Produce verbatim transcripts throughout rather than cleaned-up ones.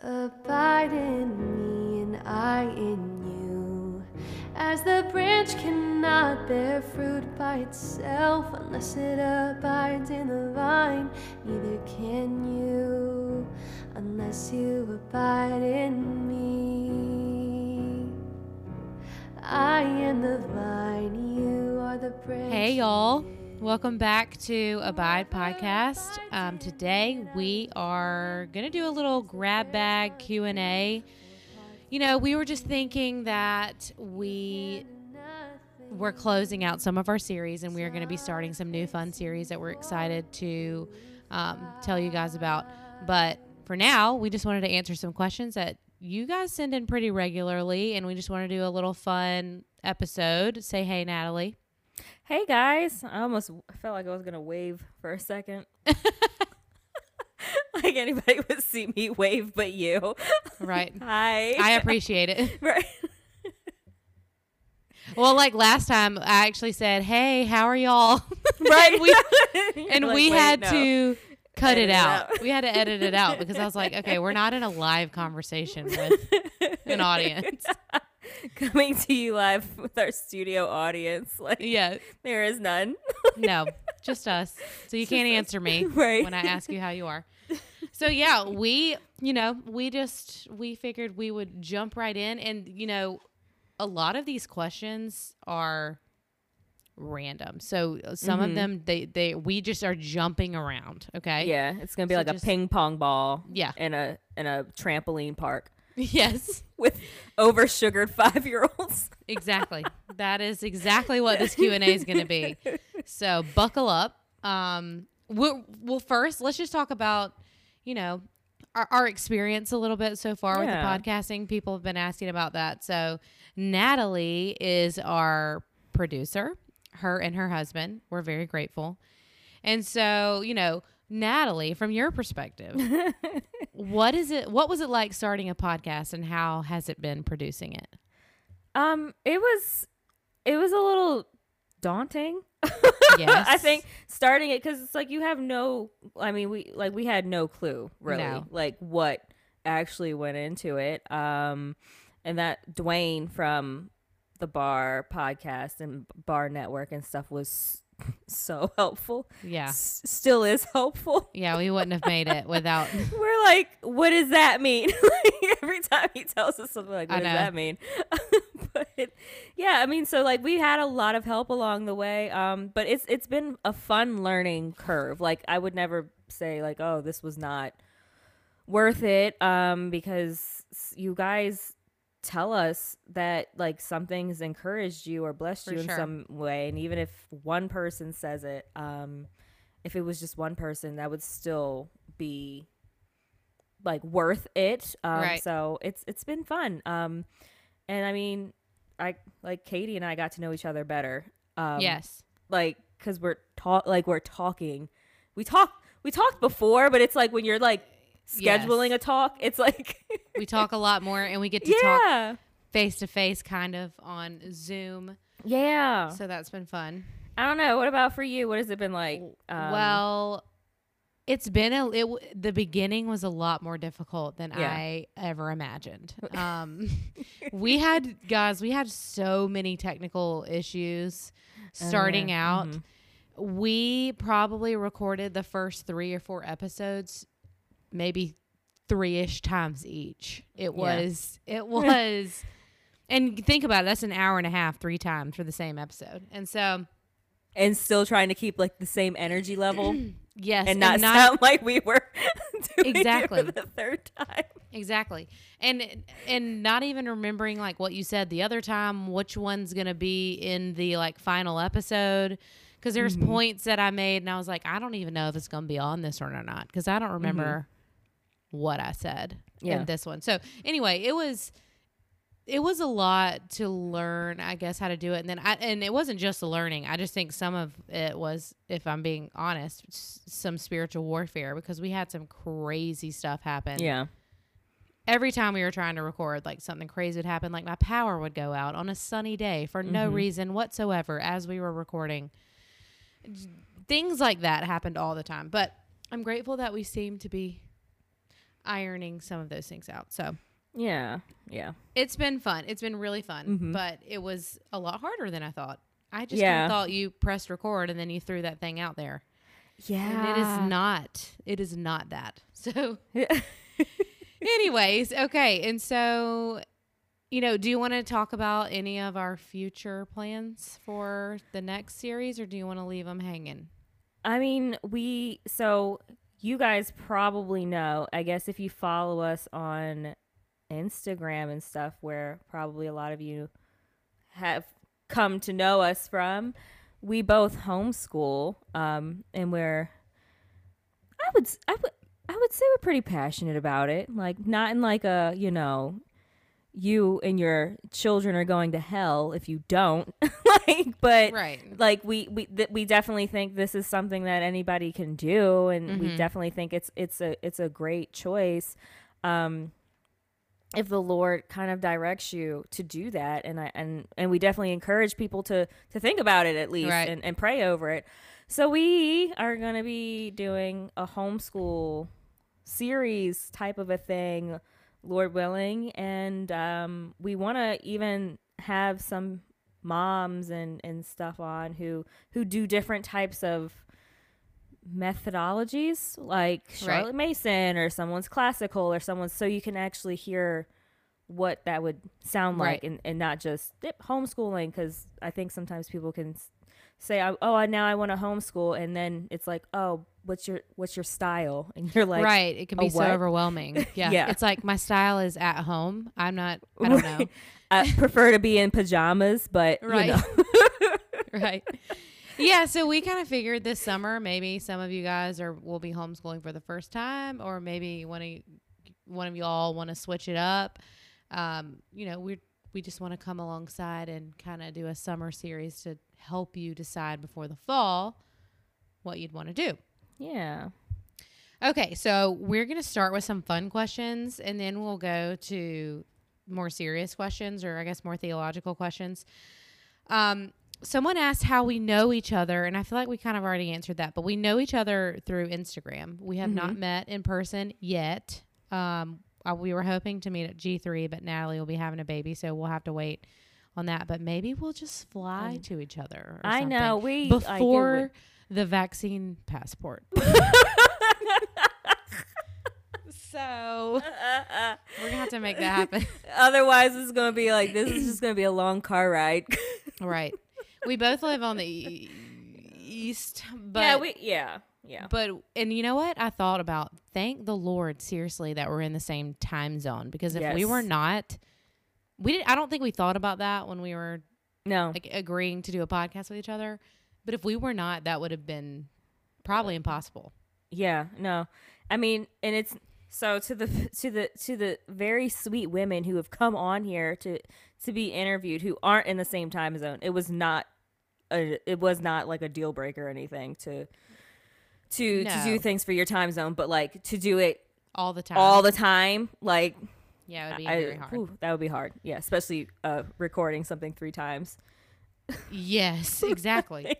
Abide in me and I in you, as the branch cannot bear fruit by itself unless it abides in the vine, neither can you unless you abide in me. I am the vine, you are the branch. Hey y'all, welcome back to Abide Podcast. Um, today we are going to do a little grab bag Q and A. You know, we were just thinking that we we're closing out some of our series and we are going to be starting some new fun series that we're excited to um, tell you guys about. But for now, we just wanted to answer some questions that you guys send in pretty regularly, and we just want to do a little fun episode. Say hey, Natalie. Hey guys, I almost felt like I was gonna wave for a second. Like anybody would see me wave but you. Right. Hi. I appreciate it. Right. Well, like last time I actually said, hey, how are y'all? Right. and we, and like, we wait, had no. to cut Edit it it out. out. We had to edit it out because I was like, okay, we're not in a live conversation with an audience. Coming to you live with our studio audience. Like, Yeah. there is none. No, just us. So you can't answer me Right. when I ask you how you are. So yeah, we, you know, we just, we figured we would jump right in. And, you know, a lot of these questions are random. So some Mhm. of them, they, they, we just are jumping around. Okay. Yeah, it's gonna be So like just- a ping pong ball. Yeah. In a in a trampoline park Yes, with over sugared five year olds. exactly. That is exactly what this Q and A is going to be. So buckle up. Um, we'll, well, first, let's just talk about, you know, our, our experience a little bit so far Yeah. with the podcasting. People have been asking about that. So Natalie is our producer, her and her husband. We're very grateful. And so, you know, Natalie, from your perspective, what is it? What was it like starting a podcast, and how has it been producing it? Um, it was it was a little daunting. Yes. I think starting it because it's like you have no. I mean, we like we had no clue really, No. like what actually went into it. Um, and that Dwayne from the Bar Podcast and Bar Network and stuff was so helpful. Yeah. S- still is helpful. Yeah, we wouldn't have made it without. We're like, what does that mean? Like, every time he tells us something, like, I what does know. that mean? But yeah, I mean, so like we had a lot of help along the way. Um, but it's it's been a fun learning curve. Like I would never say like, oh, this was not worth it. Um, because you guys tell us that like something has encouraged you or blessed For you sure. in some way, and even if one person says it, um, if it was just one person, that would still be like worth it. Um, Right. so it's it's been fun. Um, and I mean, I like Katie and I got to know each other better. Um, Yes. like because we're talk like we're talking. We talk we talked before, but it's like when you're like scheduling Yes. a talk, it's like We talk a lot more, and we get to talk yeah, face to face kind of on Zoom. yeah. So that's been fun. I don't know. What about for you? What has it been like? Um, well, it's been a it, w- the beginning was a lot more difficult than Yeah. I ever imagined. Um, we had guys, we had so many technical issues starting yeah. out. Mhm. We probably recorded the first three or four episodes, maybe three-ish times each. It was, it was, and think about it, that's an hour and a half, three times for the same episode. And so, and still trying to keep like the same energy level yes, and not, sound like we were doing Exactly. it for the third time. exactly. And, and not even remembering like what you said the other time, which one's going to be in the like final episode. Cause there's Mhm. points that I made and I was like, I don't even know if it's going to be on this one or not. Cause I don't remember what I said Yeah. in this one. So anyway, it was, it was a lot to learn, I guess, how to do it. And then I, and it wasn't just the learning. I just think some of it was, if I'm being honest, s- some spiritual warfare because we had some crazy stuff happen. Yeah. Every time we were trying to record, like something crazy would happen. Like my power would go out on a sunny day for no Mhm. reason whatsoever as we were recording. Things like that happened all the time. But I'm grateful that we seem to be ironing some of those things out. So Yeah. Yeah. it's been fun. It's been really fun, Mm-hmm. but it was a lot harder than I thought. I just Yeah. kinda thought you pressed record and then you threw that thing out there. Yeah. And it is not. It is not that. So anyways, okay. And so, you know, do you want to talk about any of our future plans for the next series, or do you want to leave them hanging? I mean, we, so you guys probably know, I guess if you follow us on Instagram and stuff, where probably a lot of you have come to know us from, we both homeschool, um, and we're, I would, I would, I would say we're pretty passionate about it. Like, not in like a, you know, you and your children are going to hell if you don't, like, but Right. like we we th- we definitely think this is something that anybody can do, and we Mhm. definitely think it's it's a it's a great choice. Um, if the Lord kind of directs you to do that, and I and and we definitely encourage people to to think about it at least, Right. and, and pray over it. So we are going to be doing a homeschool series type of a thing, Lord willing, and um, we want to even have some moms and and stuff on who who do different types of methodologies, like Charlotte Right. Mason or someone's classical or someone's, so you can actually hear what that would sound like, Right. and, and not just yep, homeschooling, because I think sometimes people can s- say, oh, I- now I want to homeschool, and then it's like, oh, what's your what's your style, and you're like, right. It can "A be so what?" overwhelming. Yeah. Yeah. It's like my style is at home. I'm not, I don't know. I prefer to be in pajamas, but Right. you know. Right. Yeah, so we kind of figured this summer maybe some of you guys are will be homeschooling for the first time, or maybe one of one of y'all want to switch it up. Um, you know, we we just want to come alongside and kind of do a summer series to help you decide before the fall what you'd want to do. Yeah. Okay, so we're going to start with some fun questions, and then we'll go to more serious questions, or I guess more theological questions. Um, someone asked how we know each other, and I feel like we kind of already answered that, but we know each other through Instagram. We have not met in person yet. Um, uh, we were hoping to meet at G three, but Natalie will be having a baby, so we'll have to wait on that. But maybe we'll just fly Um, to each other. Or I something know, we- I get before what- the vaccine passport. So we're gonna have to make that happen. Otherwise, it's gonna be like, this is just gonna be a long car ride. Right. We both live on the e- east, but yeah, we yeah yeah. but and you know what? I thought about, thank the Lord seriously that we're in the same time zone, because if we Yes. were not, we didn't I don't think we thought about that when we were No, like agreeing to do a podcast with each other. But if we were not, that would have been probably impossible. yeah, no. I mean, and it's so to the to the to the very sweet women who have come on here to to be interviewed who aren't in the same time zone. It was not a, it was not like a deal breaker or anything to to to No. do things for your time zone, but like to do it All the time. all the time, like yeah, it would be I- very hard. whew, that would be hard. Yeah, especially uh, recording something three times. Yes, exactly.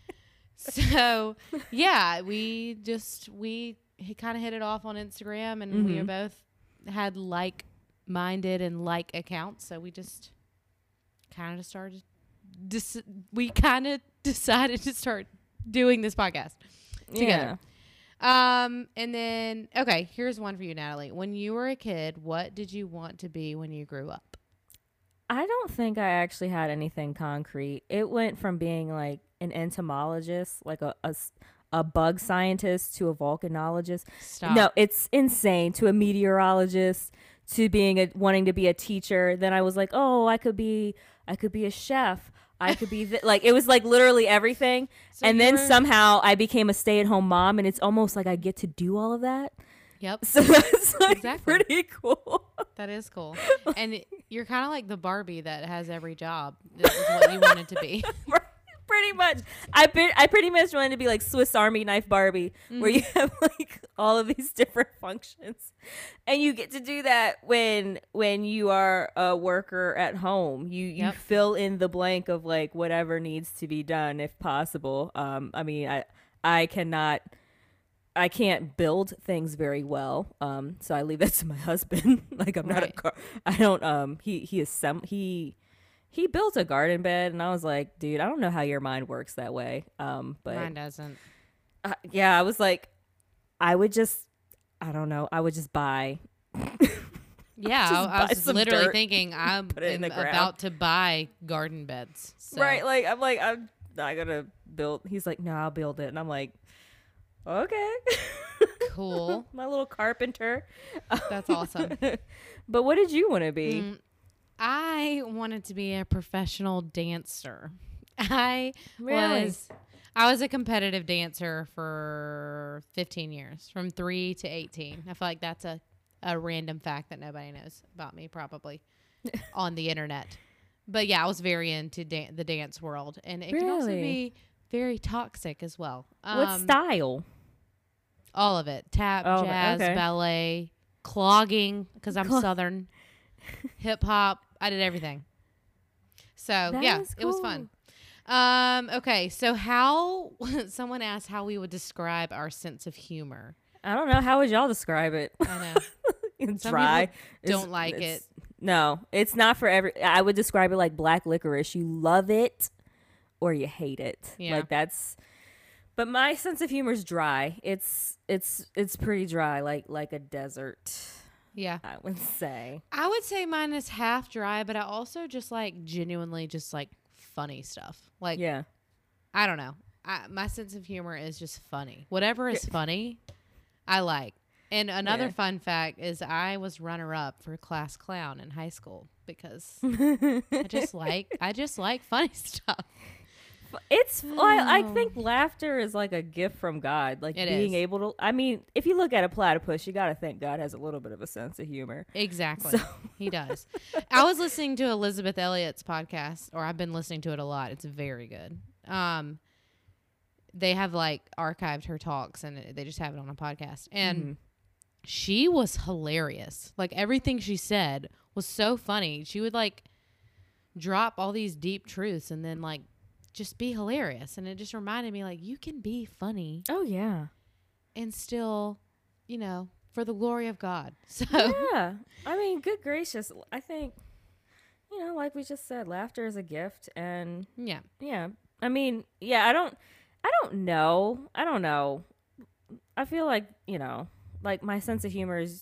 So, yeah, we just we kind of hit it off on Instagram, and we Mhm. are both had like-minded and like accounts, so we just kind of started. Dis- we kind of decided to start doing this podcast together. Um, and then okay, here's one for you, Natalie. When you were a kid, what did you want to be when you grew up? I don't think I actually had anything concrete. It went from being like an entomologist, like a, a s- a bug scientist, to a volcanologist. Stop. No, it's insane. To a meteorologist, to being a wanting to be a teacher. Then I was like, oh, I could be, I could be a chef. I could be th-. Like it was like literally everything. So and you then were- somehow I became a stay-at-home mom, and it's almost like I get to do all of that. Yep. So that's like Exactly. pretty cool. That is cool. And it, you're kind of like the Barbie that has every job. This is what you wanted to be. Pretty much. I be- I pretty much wanted to be like Swiss Army knife Barbie, where you have like all of these different functions, and you get to do that when when you are a worker at home. You you Yep. fill in the blank of like whatever needs to be done if possible. Um, I mean, I I cannot I can't build things very well. Um, so I leave that to my husband. Like I'm not Right. a car. I don't. Um, he he is some he he built a garden bed, and I was like, dude, I don't know how your mind works that way. Um, but Mine doesn't. uh, yeah, I was like, I would just, I don't know, I would just buy. Yeah, Just I, I buy was some literally dirt, thinking I'm put it in am the ground. about to buy garden beds. So. Right, like I'm like I'm not gonna build. He's like, no, I'll build it, and I'm like, okay, Cool. my little carpenter. That's awesome. But what did you want to be? Mm, I wanted to be a professional dancer. I Really? was I was a competitive dancer for fifteen years, from three to eighteen. I feel like that's a, a random fact that nobody knows about me probably on the internet. But yeah, I was very into dan- the dance world, and it can also Really? be very toxic as well. What Um, style? All of it. Tap, Oh, jazz, okay. ballet, clogging, because I'm Clog- Southern, hip hop. I did everything. So, That yeah, is it was fun. Um, okay, so how, someone asked how we would describe our sense of humor. I don't know. How would y'all describe it? I know. It's Some dry. people It's- don't like it's- it. No, it's not for every. I would describe it like black licorice. You love it or you hate it. Yeah. Like that's. But my sense of humor is dry. It's it's it's pretty dry, like like a desert. Yeah. I would say. I would say mine is half dry, but I also just like genuinely just like funny stuff. Like, Yeah. I don't know. I, my sense of humor is just funny. Whatever is funny, I like. And another Yeah. fun fact is I was runner up for class clown in high school because I just like I just like funny stuff. It's well, I, I Oh. think laughter is like a gift from God. Like It being is. able to. I mean, if you look at a platypus, you got to think God has a little bit of a sense of humor. Exactly. So- He does. I was listening to Elizabeth Elliott's podcast, or I've been listening to it a lot. It's very good. Um, they have like archived her talks, and it- they just have it on a podcast. And Mhm. she was hilarious. Like everything she said was so funny. She would like drop all these deep truths and then like just be hilarious. And it just reminded me like you can be funny Oh yeah. and still, you know, for the glory of God. So Yeah. I mean, good gracious. I think, you know, like we just said, laughter is a gift. And yeah. yeah, I mean, yeah, I don't, I don't know. I don't know. I feel like, you know, like my sense of humor is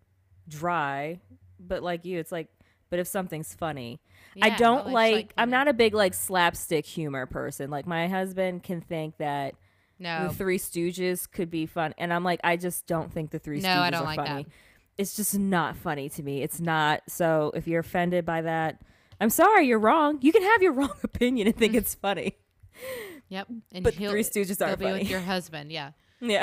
dry, but like you, it's like, but if something's funny, I Yeah, don't it's like, I'm you know, not a big like slapstick humor person. Like my husband can think that no. the Three Stooges could be fun. And I'm like, I just don't think the Three No, Stooges I don't are like funny. that. It's just not funny to me. It's not. So if you're offended by that, I'm sorry, you're wrong. You can have your wrong opinion and think it's funny. Yep. And But he'll, Three Stooges they'll are be funny. with your husband. Yeah. Yeah.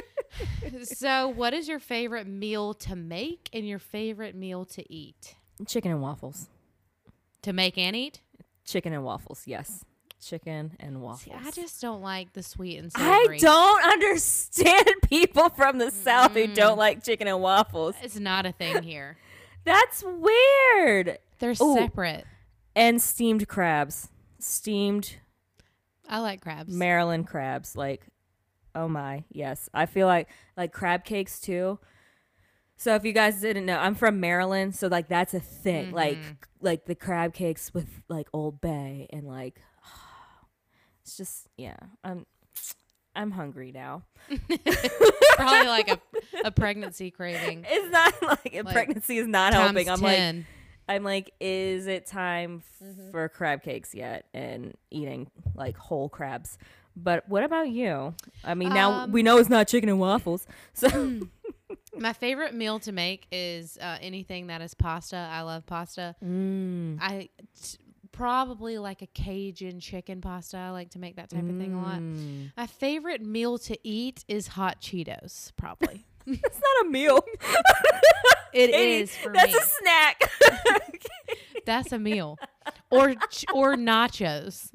So, what is your favorite meal to make and your favorite meal to eat? Chicken and waffles. To make and eat? Chicken and waffles. Yes. Chicken and waffles. See, I just don't like the sweet and I savory. don't understand people from the South who Mm. don't like chicken and waffles. It's not a thing here. That's weird. They're Ooh. separate. And steamed crabs. Steamed I like crabs. Maryland crabs. Like, oh my, yes. I feel like like crab cakes too. So if you guys didn't know, I'm from Maryland, so like that's a thing. Like Mhm. like the crab cakes with like Old Bay and like it's just yeah. I'm I'm hungry now. Probably like a, a pregnancy craving. It's not like, Like, pregnancy is not Times helping. I'm like ten. I'm like, is it time f- Mhm. for crab cakes yet? And eating like whole crabs. But what about you? I mean, now Um, we know it's not chicken and waffles. So My favorite meal to make is uh, anything that is pasta. I love pasta. Mm. I t- probably like a Cajun chicken pasta. I like to make that type of thing a lot. Mm. My favorite meal to eat is hot Cheetos, probably. It's not a meal. It Katie, is for That's me. a snack. That's a meal. Or ch- or nachos.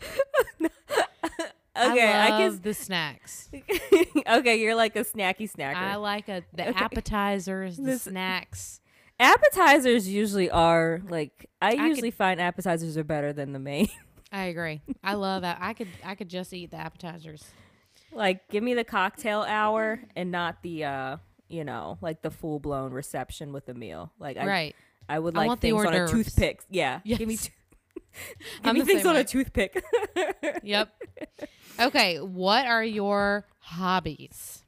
Okay, I I, love can. the snacks. Okay, you're like a snacky snacker. I like a, the Okay. appetizers, the This- snacks. Appetizers usually are like I, could- usually find appetizers are better than the main. I agree. I love that. I could I could just eat the appetizers. Like, give me the cocktail hour and not the, uh, you know, like the full blown reception with the meal. Like, I, Right. I would I like want the things hors on a d'oeuvres. toothpick. Yeah. Yes. Give me, t- give I'm me the things same on way. a toothpick. Yep. Okay. What are your hobbies?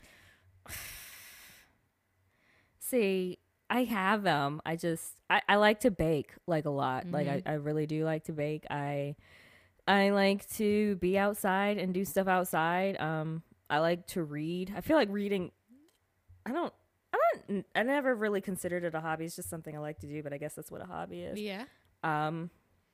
See, I have them. I just, I, I like to bake like a lot. Mm-hmm. Like, I, I really do like to bake. I, I like to be outside and do stuff outside. Um, I like to read. I feel like reading, I don't, I don't, I never really considered it a hobby. It's just something I like to do, but I guess that's what a hobby is. Yeah. Um,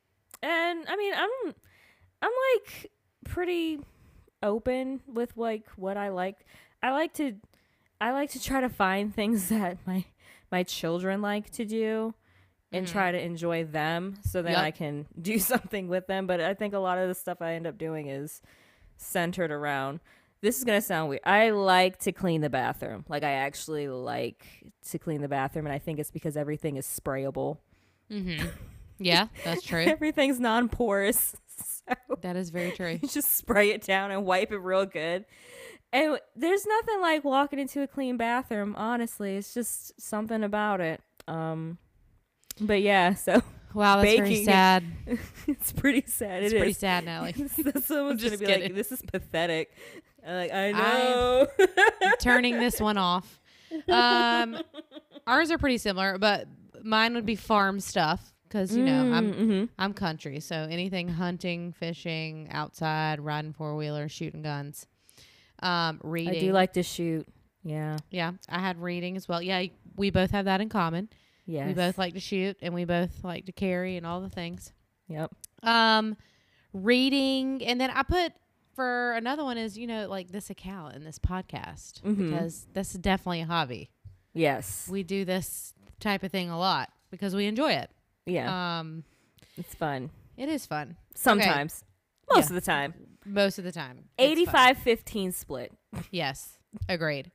and I mean, I'm, I'm like pretty open with like what I like. I like to, I like to try to find things that my, my children like to do and Mhm. try to enjoy them so then Yep. I can do something with them. But I think a lot of the stuff I end up doing is centered around, this is going to sound weird. I like to clean the bathroom. Like, I actually like to clean the bathroom. And I think it's because everything is sprayable. Mm-hmm. Yeah, that's true. Everything's non-porous. So That is very true. you just spray it down and wipe it real good. And there's nothing like walking into a clean bathroom, honestly. It's just something about it. Um, but yeah, so Wow, that's very baking- sad. it's pretty sad. It's It pretty is. sad, Natalie. Someone's gonna just be kidding. like, "This is pathetic." I'm like, I know. I'm turning this one off. Um, ours are pretty similar, but mine would be farm stuff because you know I'm Mhm. I'm country, so anything hunting, fishing, outside, riding four wheelers, shooting guns, um, reading. I do like to shoot. Yeah. Yeah, I had reading as well. Yeah, we both have that in common. Yes. We both like to shoot, and we both like to carry and all the things. Yep. Um, reading, and then I put for another one is you know like this account and this podcast Mhm. because that's definitely a hobby. Yes. We do this type of thing a lot because we enjoy it. Yeah. Um, It's fun. it is fun Sometimes. Most Yeah. of the time. most of the time. It's fun. eighty-five fifteen split. Yes, agreed.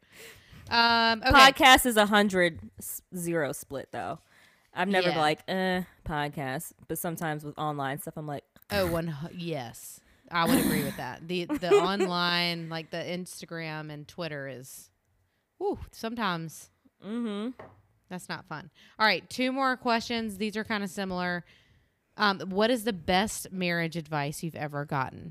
Um, okay. Podcast is a hundred s- zero split though. I've never Yeah. been like, eh, podcast. But sometimes with online stuff, I'm like, Oh, one. hu- Yes, I would agree with that. The the online, like the Instagram and Twitter, is, whew, sometimes mm-hmm. that's not fun. All right, two more questions. These are kind of similar. Um, what is the best marriage advice you've ever gotten?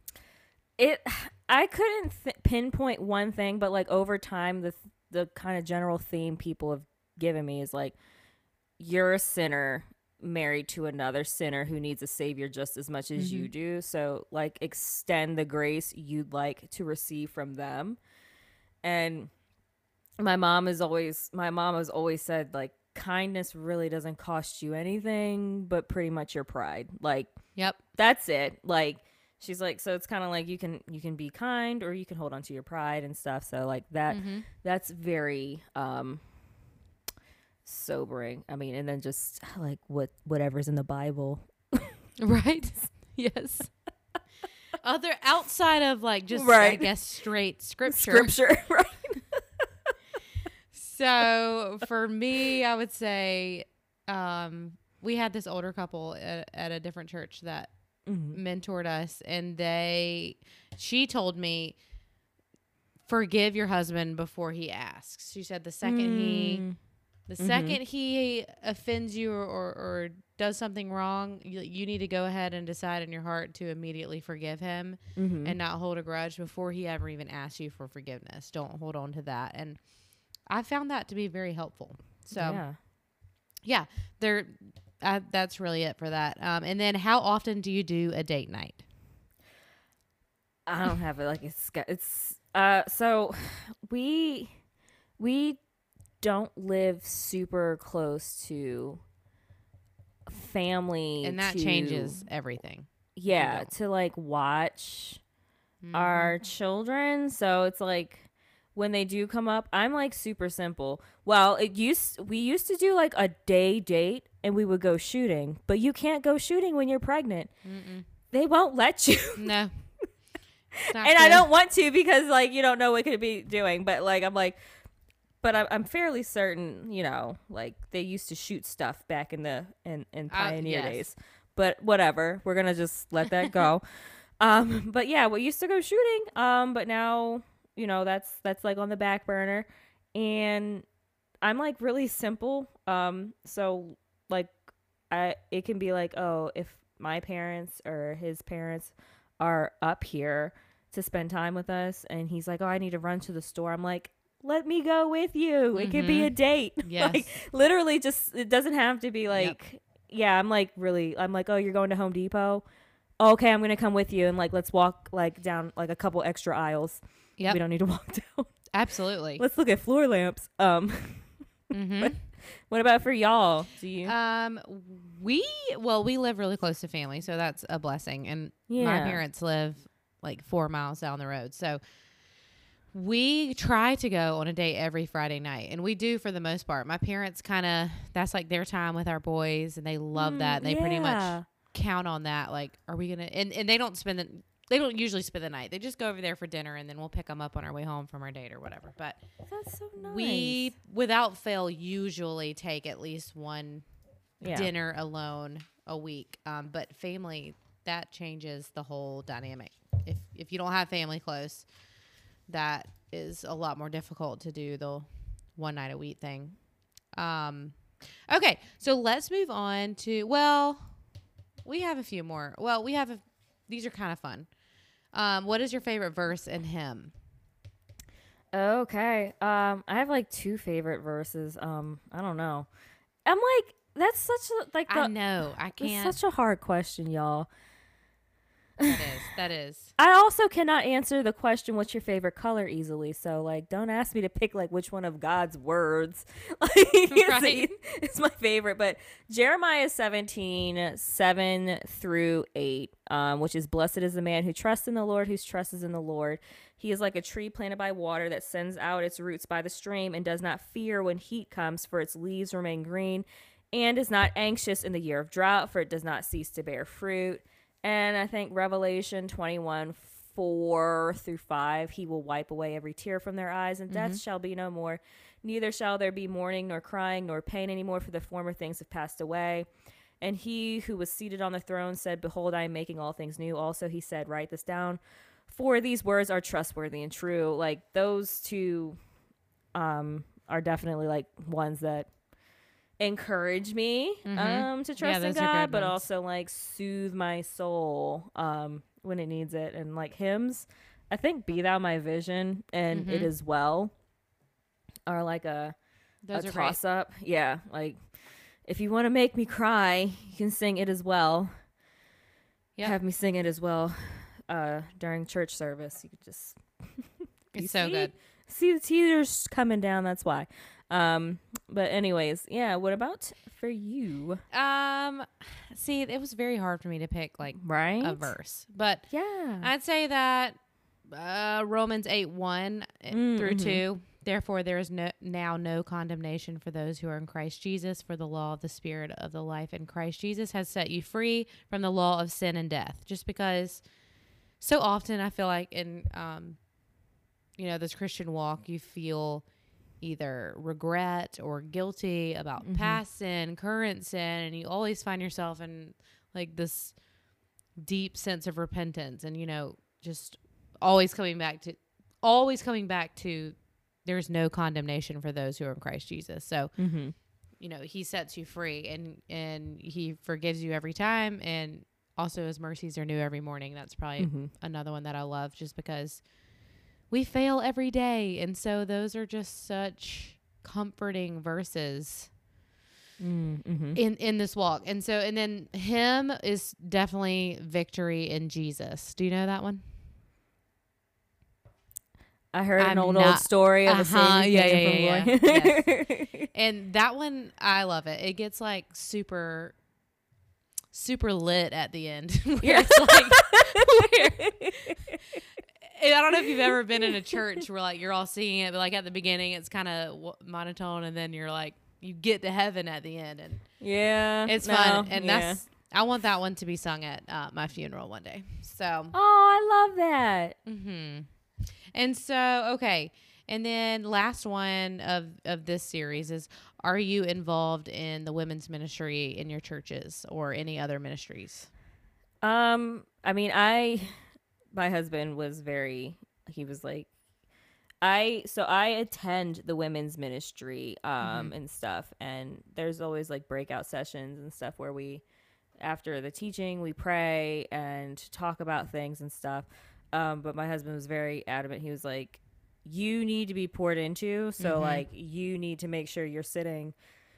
It. I couldn't th- pinpoint one thing, but like over time, the the kind of general theme people have given me is like, you're a sinner married to another sinner who needs a savior just as much as you do. So like, extend the grace you'd like to receive from them. And my mom is always my mom has always said like, kindness really doesn't cost you anything but pretty much your pride. Like, Yep. that's it. Like, she's like, so it's kind of like you can you can be kind or you can hold on to your pride and stuff. So like that Mm-hmm. that's very um sobering. I mean, and then just like what whatever's in the Bible. Right. Yes. Other outside of like just I Right. guess straight scripture. Scripture, right? So for me, I would say um, we had this older couple at, at a different church that Mm-hmm. mentored us, and they, she told me, forgive your husband before he asks. She said the second he, Mm. the Mhm. second he offends you or, or, or does something wrong, you, you need to go ahead and decide in your heart to immediately forgive him Mhm. and not hold a grudge before he ever even asks you for forgiveness. Don't hold on to that. And I found that to be very helpful. So yeah. yeah, there. Uh, that's really it for that. Um, and then, how often do you do a date night? I don't have it like it's got- it's uh so we we don't live super close to family And that to- changes everything. yeah don't. to like watch Mhm. our children. So it's like when they do come up, I'm like super simple. Well, it used we used to do like a day date and we would go shooting, but you can't go shooting when you're pregnant. Mm-mm. They won't let you. No. It's not And I good. don't want to because like you don't know what could be doing, but like I'm like but I'm, I'm fairly certain, you know, like they used to shoot stuff back in the in, in Uh, pioneer yes. days. But whatever, we're gonna just let that go. Um, but yeah, we used to go shooting. Um, but now, you know, that's that's like on the back burner, and I'm like really simple. Um, so like, I it can be like, oh, if my parents or his parents are up here to spend time with us, and he's like, oh, I need to run to the store. I'm like, let me go with you. It could be a date. Yes. Like literally, just it doesn't have to be like, Yep. yeah. I'm like really. I'm like, oh, you're going to Home Depot. Okay, I'm gonna come with you, and like let's walk like down like a couple extra aisles. Yep. We don't need to walk down. Absolutely. Let's look at floor lamps. Um, Mm-hmm. what about for y'all? Do you? Um, we well, we live really close to family, so that's a blessing. And my Yeah. parents live like four miles down the road, so we try to go on a date every Friday night, and we do for the most part. My parents kind of that's like their time with our boys, and they love that. And they pretty much Yeah. count on that. Like, are we gonna? And, and they don't spend the they don't usually spend the night. They just go over there for dinner, and then we'll pick them up on our way home from our date or whatever. But That's so nice. we, without fail, usually take at least one Yeah. dinner alone a week. Um, but family, that changes the whole dynamic. If if you don't have family close, that is a lot more difficult to do the one night a week thing. Um, okay, so let's move on to, well, we have a few more. Well, we have, a, these are kind of fun. Um, what is your favorite verse in hymn? Okay. Um, I have like two favorite verses. Um, I don't know. I'm like, that's such a like. The, I know, I It's can't. such a hard question, y'all. That is, that is. I also cannot answer the question, what's your favorite color, easily. So, like, don't ask me to pick, like, which one of God's words like, it's, Right. it's my favorite. But Jeremiah seventeen, seven through eight, um, which is, blessed is the man who trusts in the Lord, whose trust is in the Lord. He is like a tree planted by water that sends out its roots by the stream and does not fear when heat comes, for its leaves remain green, and is not anxious in the year of drought, for it does not cease to bear fruit. And I think Revelation twenty-one, four through five, he will wipe away every tear from their eyes, and death shall be no more. Neither shall there be mourning, nor crying, nor pain anymore, for the former things have passed away. And he who was seated on the throne said, behold, I am making all things new. Also he said, write this down, for these words are trustworthy and true. Like, those two um, are definitely, like, ones that encourage me Mhm. um to trust in those are God, good but ones. also like soothe my soul um when it needs it. And like hymns, I think Be Thou My Vision and It Mhm. Is Well are like a, Those a are great. toss up. Yeah, like if you want to make me cry, you can sing It As Well. Yep. Have me sing it as well uh during church service. You could just It's you so see? good. see the tears coming down, that's why. Um but anyways, yeah, what about for you? Um, see, it was very hard for me to pick like Right? a verse, but Yeah. I'd say that uh, Romans eight one Mm, through mhm. two. Therefore, there is no now no condemnation for those who are in Christ Jesus. For the law of the Spirit of the life in Christ Jesus has set you free from the law of sin and death. Just because so often I feel like in um, you know, this Christian walk, you feel either regret or guilty about Mhm. past sin, current sin, and you always find yourself in like this deep sense of repentance, and you know, just always coming back to always coming back to there's no condemnation for those who are in Christ Jesus. So, Mm-hmm. you know, he sets you free, and and he forgives you every time, and also his mercies are new every morning. That's probably Mm-hmm. another one that I love, just because we fail every day. And so those are just such comforting verses Mm-hmm. in, in this walk. And so, and then him is definitely victory in Jesus. Do you know that one? I heard an I'm old old not- story of a Uh-huh, savior yeah, came yeah, from yeah, glory. And that one, I love it. It gets like super, super lit at the end. Where Yeah. it's like, where, and I don't know if you've ever been in a church where like you're all singing it, but like at the beginning it's kind of w- monotone, and then you're like you get to heaven at the end, and Yeah. it's no, fun. And yeah. that's I want that one to be sung at uh, my funeral one day. So, Oh, I love that. hmm and so okay, and then last one of of this series is: are you involved in the women's ministry in your churches or any other ministries? Um, I mean, I my husband was very, he was like, I, so I attend the women's ministry um, Mm-hmm. and stuff. And there's always like breakout sessions and stuff where we, after the teaching, we pray and talk about things and stuff. Um, but my husband was very adamant. He was like, you need to be poured into. So Mhm. like, you need to make sure you're sitting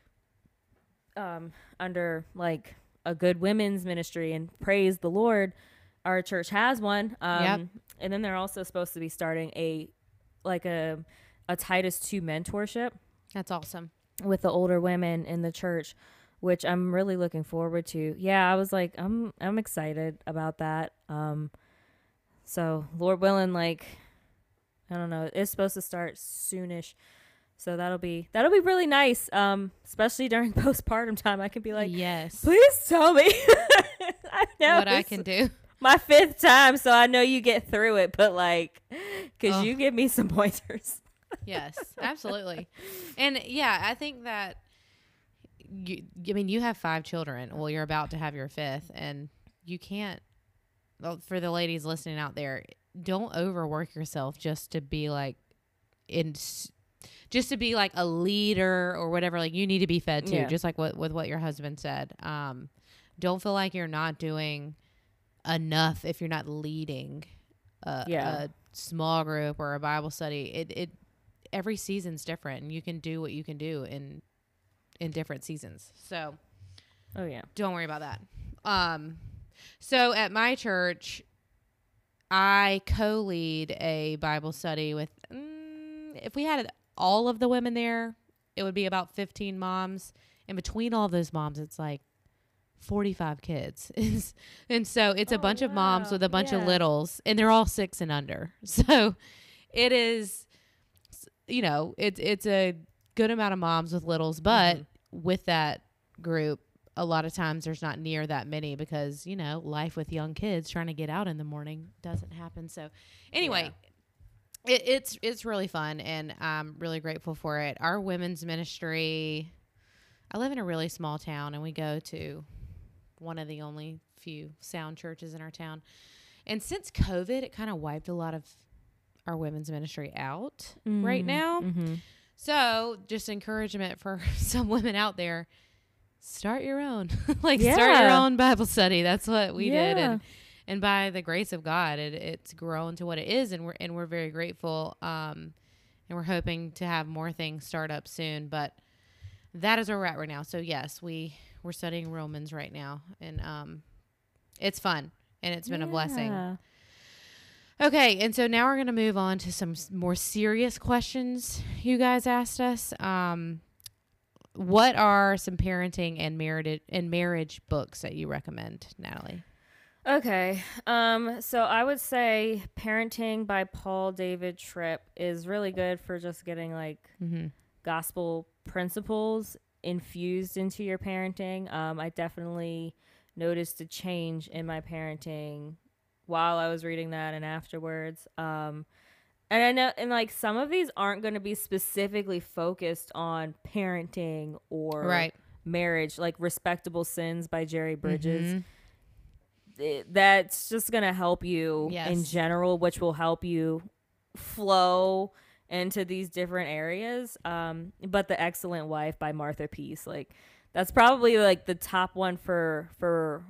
um, under like a good women's ministry, and praise the Lord, our church has one. Um, Yep. And then they're also supposed to be starting a, like a, a Titus two mentorship That's awesome. with the older women in the church, which I'm really looking forward to. Yeah, I was like, I'm I'm excited about that. Um, so Lord willing, like, I don't know, it's supposed to start soonish, so that'll be that'll be really nice. Um, especially during postpartum time, I can be like, yes. please tell me. I know What I it's can do. my fifth time, so I know you get through it, but like, because Oh. you give me some pointers. Yes, absolutely. And yeah, I think that you, I mean, you have five children. Well, you're about to have your fifth, and you can't, well, for the ladies listening out there, don't overwork yourself just to be like, in, s- just to be like a leader or whatever. Like, you need to be fed too, Yeah. just like what, with what your husband said. Um, don't feel like you're not doing enough if you're not leading a, Yeah. a small group or a Bible study. It, it, every season's different, and you can do what you can do in in different seasons. So Oh yeah. don't worry about that. Um so at my church, I co-lead a Bible study with mm, if we had all of the women there, it would be about fifteen moms, and between all those moms it's like forty-five kids. And so it's a Oh, bunch of moms wow. with a bunch of Yeah. littles, and they're all six and under. So it is, you know, it's it's a good amount of moms with littles, but Mhm. with that group, a lot of times there's not near that many because, you know, life with young kids trying to get out in the morning doesn't happen. So anyway, it, it's it's really fun, and I'm really grateful for it. Our women's ministry, I live in a really small town, and we go to one of the only few sound churches in our town. And since COVID, it kind of wiped a lot of our women's ministry out right now. Mm-hmm. So just encouragement for some women out there, start your own, like Yeah. start your own Bible study. That's what we did. Yeah. And, and by the grace of God, it, it's grown to what it is. And we're, and we're very grateful. Um, and we're hoping to have more things start up soon, but that is where we're at right now. So yes, we we're studying Romans right now, and, um, it's fun, and it's been a blessing. Yeah. Okay, and so now we're going to move on to some s- more serious questions you guys asked us. Um, what are some parenting and marriage and marriage books that you recommend, Natalie? Okay. Um, so I would say Parenting by Paul David Tripp is really good for just getting like Mm-hmm. gospel principles infused into your parenting. Um, I definitely noticed a change in my parenting while I was reading that and afterwards. Um, and I know, and like some of these aren't going to be specifically focused on parenting or Right. marriage, like Respectable Sins by Jerry Bridges. Mhm. It- that's just going to help you Yes. in general, which will help you flow into these different areas. Um, but The Excellent Wife by Martha Peace, like that's probably like the top one for for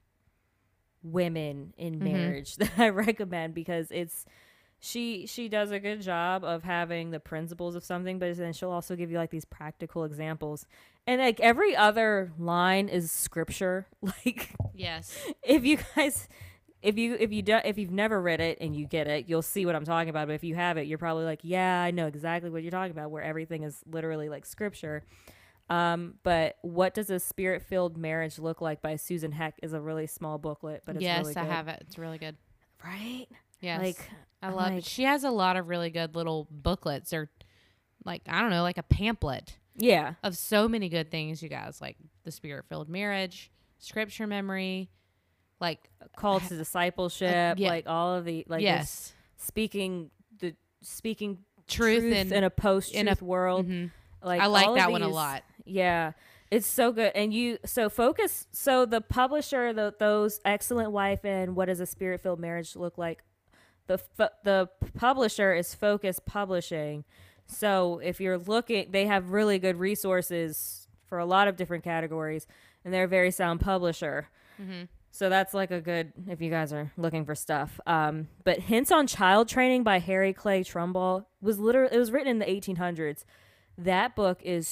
women in Mhm. marriage that I recommend, because it's she she does a good job of having the principles of something, but then she'll also give you like these practical examples. And like every other line is scripture. Like Yes. if you guys if you if you do, if you've never read it and you get it, you'll see what I'm talking about. But if you have it, you're probably like, yeah, I know exactly what you're talking about, where everything is literally like scripture. Um, but What Does a Spirit-Filled Marriage Look Like by Susan Heck is a really small booklet, but it's yes, really I good. have it. It's really good. Right? Yes. Like I I'm love like- it. She has a lot of really good little booklets, or like, I don't know, like a pamphlet yeah. of so many good things, you guys, like the Spirit-Filled Marriage, Scripture Memory, like, Call to discipleship, yeah. like all of the like this yes, speaking the speaking truth, and in a post-truth world. mhm. Like I like all of that one a these- lot. Yeah, it's so good. And you so focus. So the publisher, the, those Excellent Wife and What Does a Spirit-Filled Marriage Look Like, the f- the publisher is Focus Publishing. So if you're looking, they have really good resources for a lot of different categories, and they're a very sound publisher. Mm-hmm. So that's like a good, if you guys are looking for stuff. Um, but Hints on Child Training by Harry Clay Trumbull was literally, it was written in the eighteen hundreds. That book is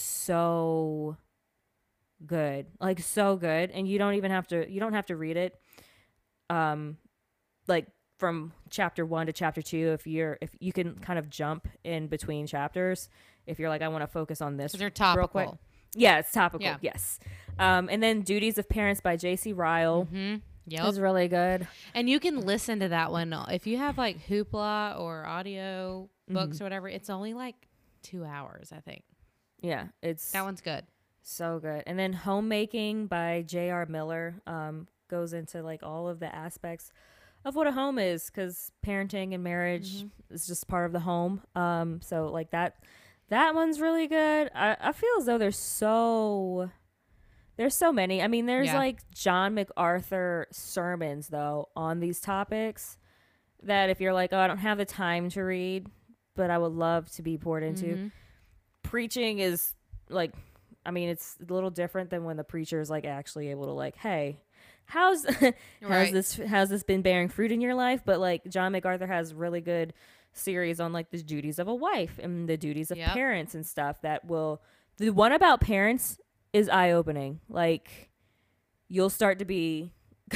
so good, like so good. And you don't even have to, you don't have to read it. Um, like from chapter one to chapter two, if you're, if you can kind of jump in between chapters, if you're like, I want to focus on this. They're topical. Real quick. Yeah, it's topical. Yeah. Yes. Um, and then Duties of Parents by J C Ryle Mm-hmm. Yep. is really good. And you can listen to that one if you have like Hoopla or audio books Mm-hmm. or whatever. It's only like two hours, I think. Yeah, it's That one's good. so good. And then Homemaking by J R Miller um, goes into like all of the aspects of what a home is, because parenting and marriage Mm-hmm. is just part of the home. Um, so like that, that one's really good. I, I feel as though there's so, there's so many. I mean, there's Yeah. like John MacArthur sermons though on these topics that if you're like, oh, I don't have the time to read, but I would love to be poured into. Mm-hmm. Preaching is like, I mean, it's a little different than when the preacher is like actually able to like, hey, how's how's Right. this how's this been bearing fruit in your life? But like John MacArthur has really good series on like the duties of a wife and the duties of Yep. parents and stuff that will. The one about parents is eye opening. Like you'll start to be,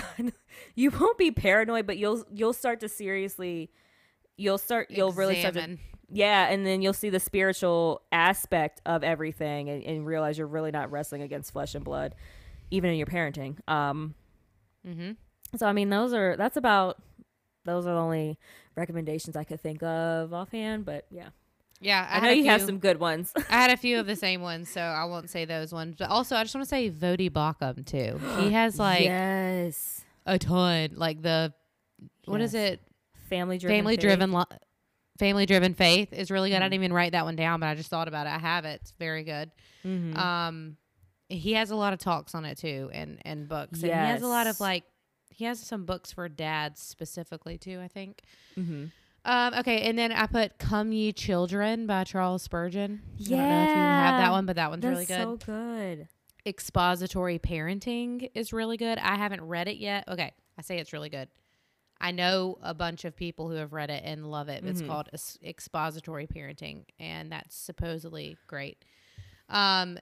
you won't be paranoid, but you'll you'll start to seriously, you'll start you'll really start to. Examine. Yeah, and then you'll see the spiritual aspect of everything and, and realize you're really not wrestling against flesh and blood, even in your parenting. Um, Mm-hmm. so, I mean, those are, that's about, those are the only recommendations I could think of offhand, but yeah. Yeah, I, I, know had a you have few- some good ones. I had a few of the same ones, so I won't say those ones. But also, I just want to say Vodi Bakum too. He has like yes. a ton, like the what is Yes. it? Family driven. Family faith. driven, lo- family driven faith is really good. I Mhm. didn't even write that one down, but I just thought about it. I have it. It's very good. Mhm. Um, he has a lot of talks on it too, and and books. And he has a lot of Yes. like, he has some books for dads specifically too, I think. Mhm. Um, okay, and then I put "Come Ye Children" by Charles Spurgeon. I don't know if you Yeah. have that one, but that one's That's really good. so good. Expository Parenting is really good. I haven't read it yet. Okay, I say it's really good. I know a bunch of people who have read it and love it. It's Mhm. called Ex- Expository Parenting, and that's supposedly great. Um,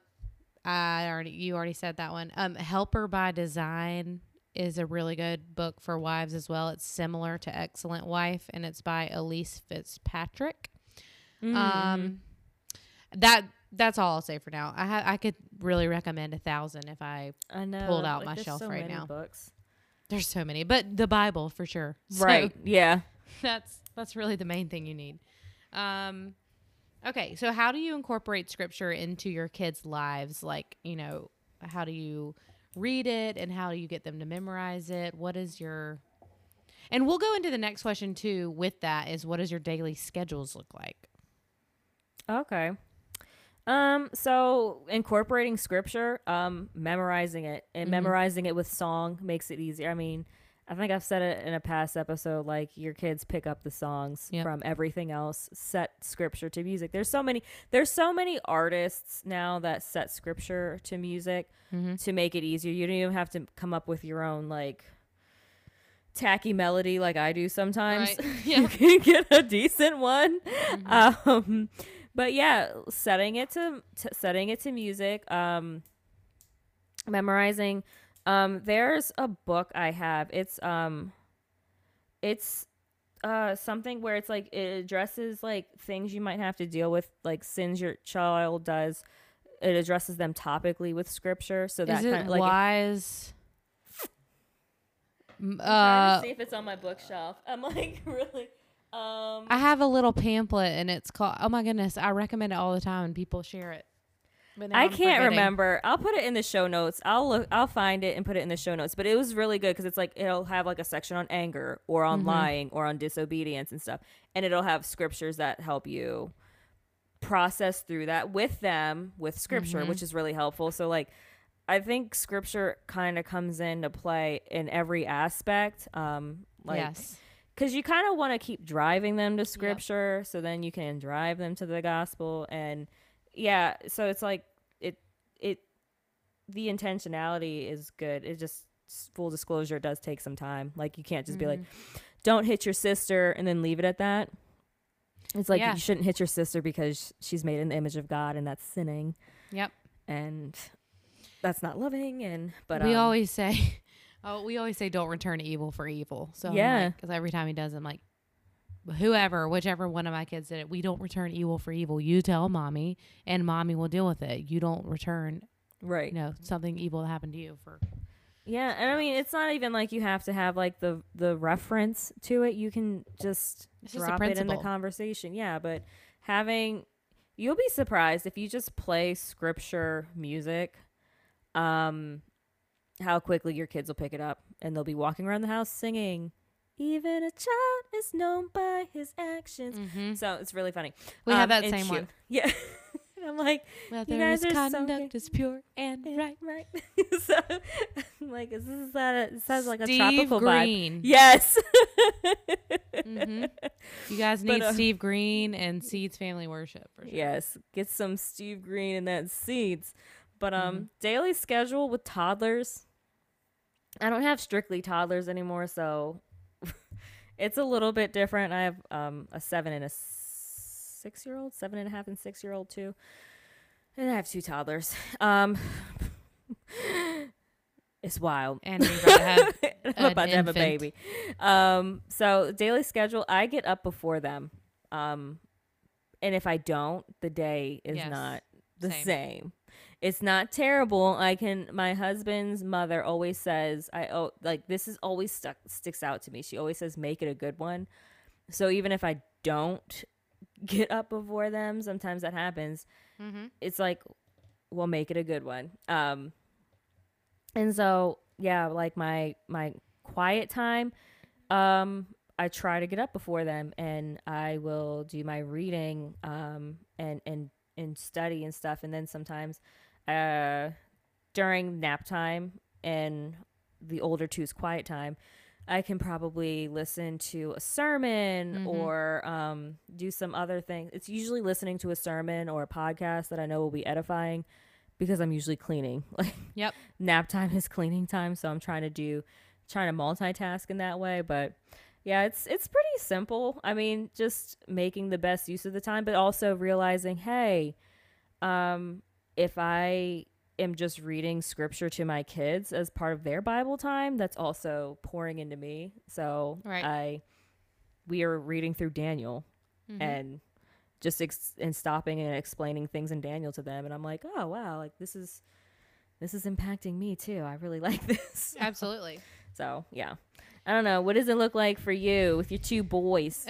I already you already said that one. Um, Helper by Design is a really good book for wives as well. It's similar to Excellent Wife, and it's by Elise Fitzpatrick. Mhm. Um, that that's all I'll say for now. I ha- I could really recommend a thousand if I. I know. pulled out like, my there's shelf so right many now. Books. There's so many, but the Bible for sure. So Right. Yeah. that's that's really the main thing you need. Um, okay, so how do you incorporate scripture into your kids' lives? Like, you know, how do you read it, and how do you get them to memorize it? What is your and we'll go into the next question too. With that, is what does your daily schedules look like? Okay. Um, so incorporating scripture, um, memorizing it and Mhm. memorizing it with song makes it easier. I mean, I think I've said it in a past episode, like your kids pick up the songs Yep. from everything else, set scripture to music. There's so many, there's so many artists now that set scripture to music Mm-hmm. to make it easier. You don't even have to come up with your own like tacky melody like I do sometimes. Right. You Yeah. can get a decent one. Mhm. Um, but yeah, setting it to, to setting it to music, um, memorizing. Um, there's a book I have. It's um, it's uh something where it's like it addresses like things you might have to deal with, like sins your child does. It addresses them topically with scripture, so that Is it kind of like. if- wise? M- I'm trying uh, to see if it's on my bookshelf. I'm like really. Um, I have a little pamphlet, and it's called. Oh my goodness, I recommend it all the time, and people share it. But now I I'm can't forgetting. remember. I'll put it in the show notes. I'll look. I'll find it and put it in the show notes. But it was really good because it's like it'll have like a section on anger or on Mhm. lying or on disobedience and stuff, and it'll have scriptures that help you process through that with them with scripture, Mhm. which is really helpful. So like, I think scripture kind of comes into play in every aspect. Um, like yes. because you kind of want to keep driving them to scripture, yep. so then you can drive them to the gospel. And yeah, so it's like it it the intentionality is good. It just, full disclosure, it does take some time. Like, you can't just mm-hmm. be like, don't hit your sister and then leave it at that. It's like, yeah. you shouldn't hit your sister because she's made in the image of God, and that's sinning. Yep. And that's not loving. And but we um, always say, oh, we always say, don't return evil for evil. So yeah, because like, every time he does, I'm like, whoever, whichever one of my kids did it, we don't return evil for evil. You tell mommy, and mommy will deal with it. You don't return, right? You know, something evil that happened to you for. Yeah, and I mean, it's not even like you have to have like the the reference to it. You can just it's just drop it in the conversation. Yeah, but having, you'll be surprised if you just play scripture music, um, how quickly your kids will pick it up, and they'll be walking around the house singing, "Even a child is known by his actions." Mm-hmm. So it's really funny. We um, have that same one. Yeah. I'm like, whether you guys his are conduct so is pure and right. right. So I'm like, is this that? It sounds like Steve a tropical Green. vibe. Yes. mm-hmm. You guys need but, uh, Steve Green and Seeds Family Worship. For sure. Yes, get some Steve Green and that Seeds. But um, mm-hmm. daily schedule with toddlers. I don't have strictly toddlers anymore, so it's a little bit different. I have um a seven and a six-year-old, seven and a half and six-year-old too, and I have two toddlers. Um, it's wild. And we're about to have I'm about to have a baby. Um, so daily schedule, I get up before them. Um, and if I don't, the day is yes. not the same. same. It's not terrible. I can. My husband's mother always says, "I oh like this is always stuck sticks out to me." She always says, "Make it a good one." So even if I don't get up before them, sometimes that happens. Mm-hmm. It's like, we'll make it a good one. Um, and so yeah, like my my quiet time, um, I try to get up before them, and I will do my reading, um, and and and study and stuff, and then sometimes, uh, during nap time and the older two's quiet time, I can probably listen to a sermon mm-hmm. or um, do some other things. It's usually listening to a sermon or a podcast that I know will be edifying, because I'm usually cleaning. Like, yep. nap time is cleaning time, so I'm trying to do, trying to multitask in that way. But yeah, it's it's pretty simple. I mean, just making the best use of the time, but also realizing, hey, um, if I am just reading scripture to my kids as part of their Bible time, that's also pouring into me. So right. I, we are reading through Daniel mm-hmm. and just ex- and stopping and explaining things in Daniel to them. And I'm like, oh, wow, like this is, this is impacting me too. I really like this. Absolutely. So yeah, I don't know. What does it look like for you with your two boys?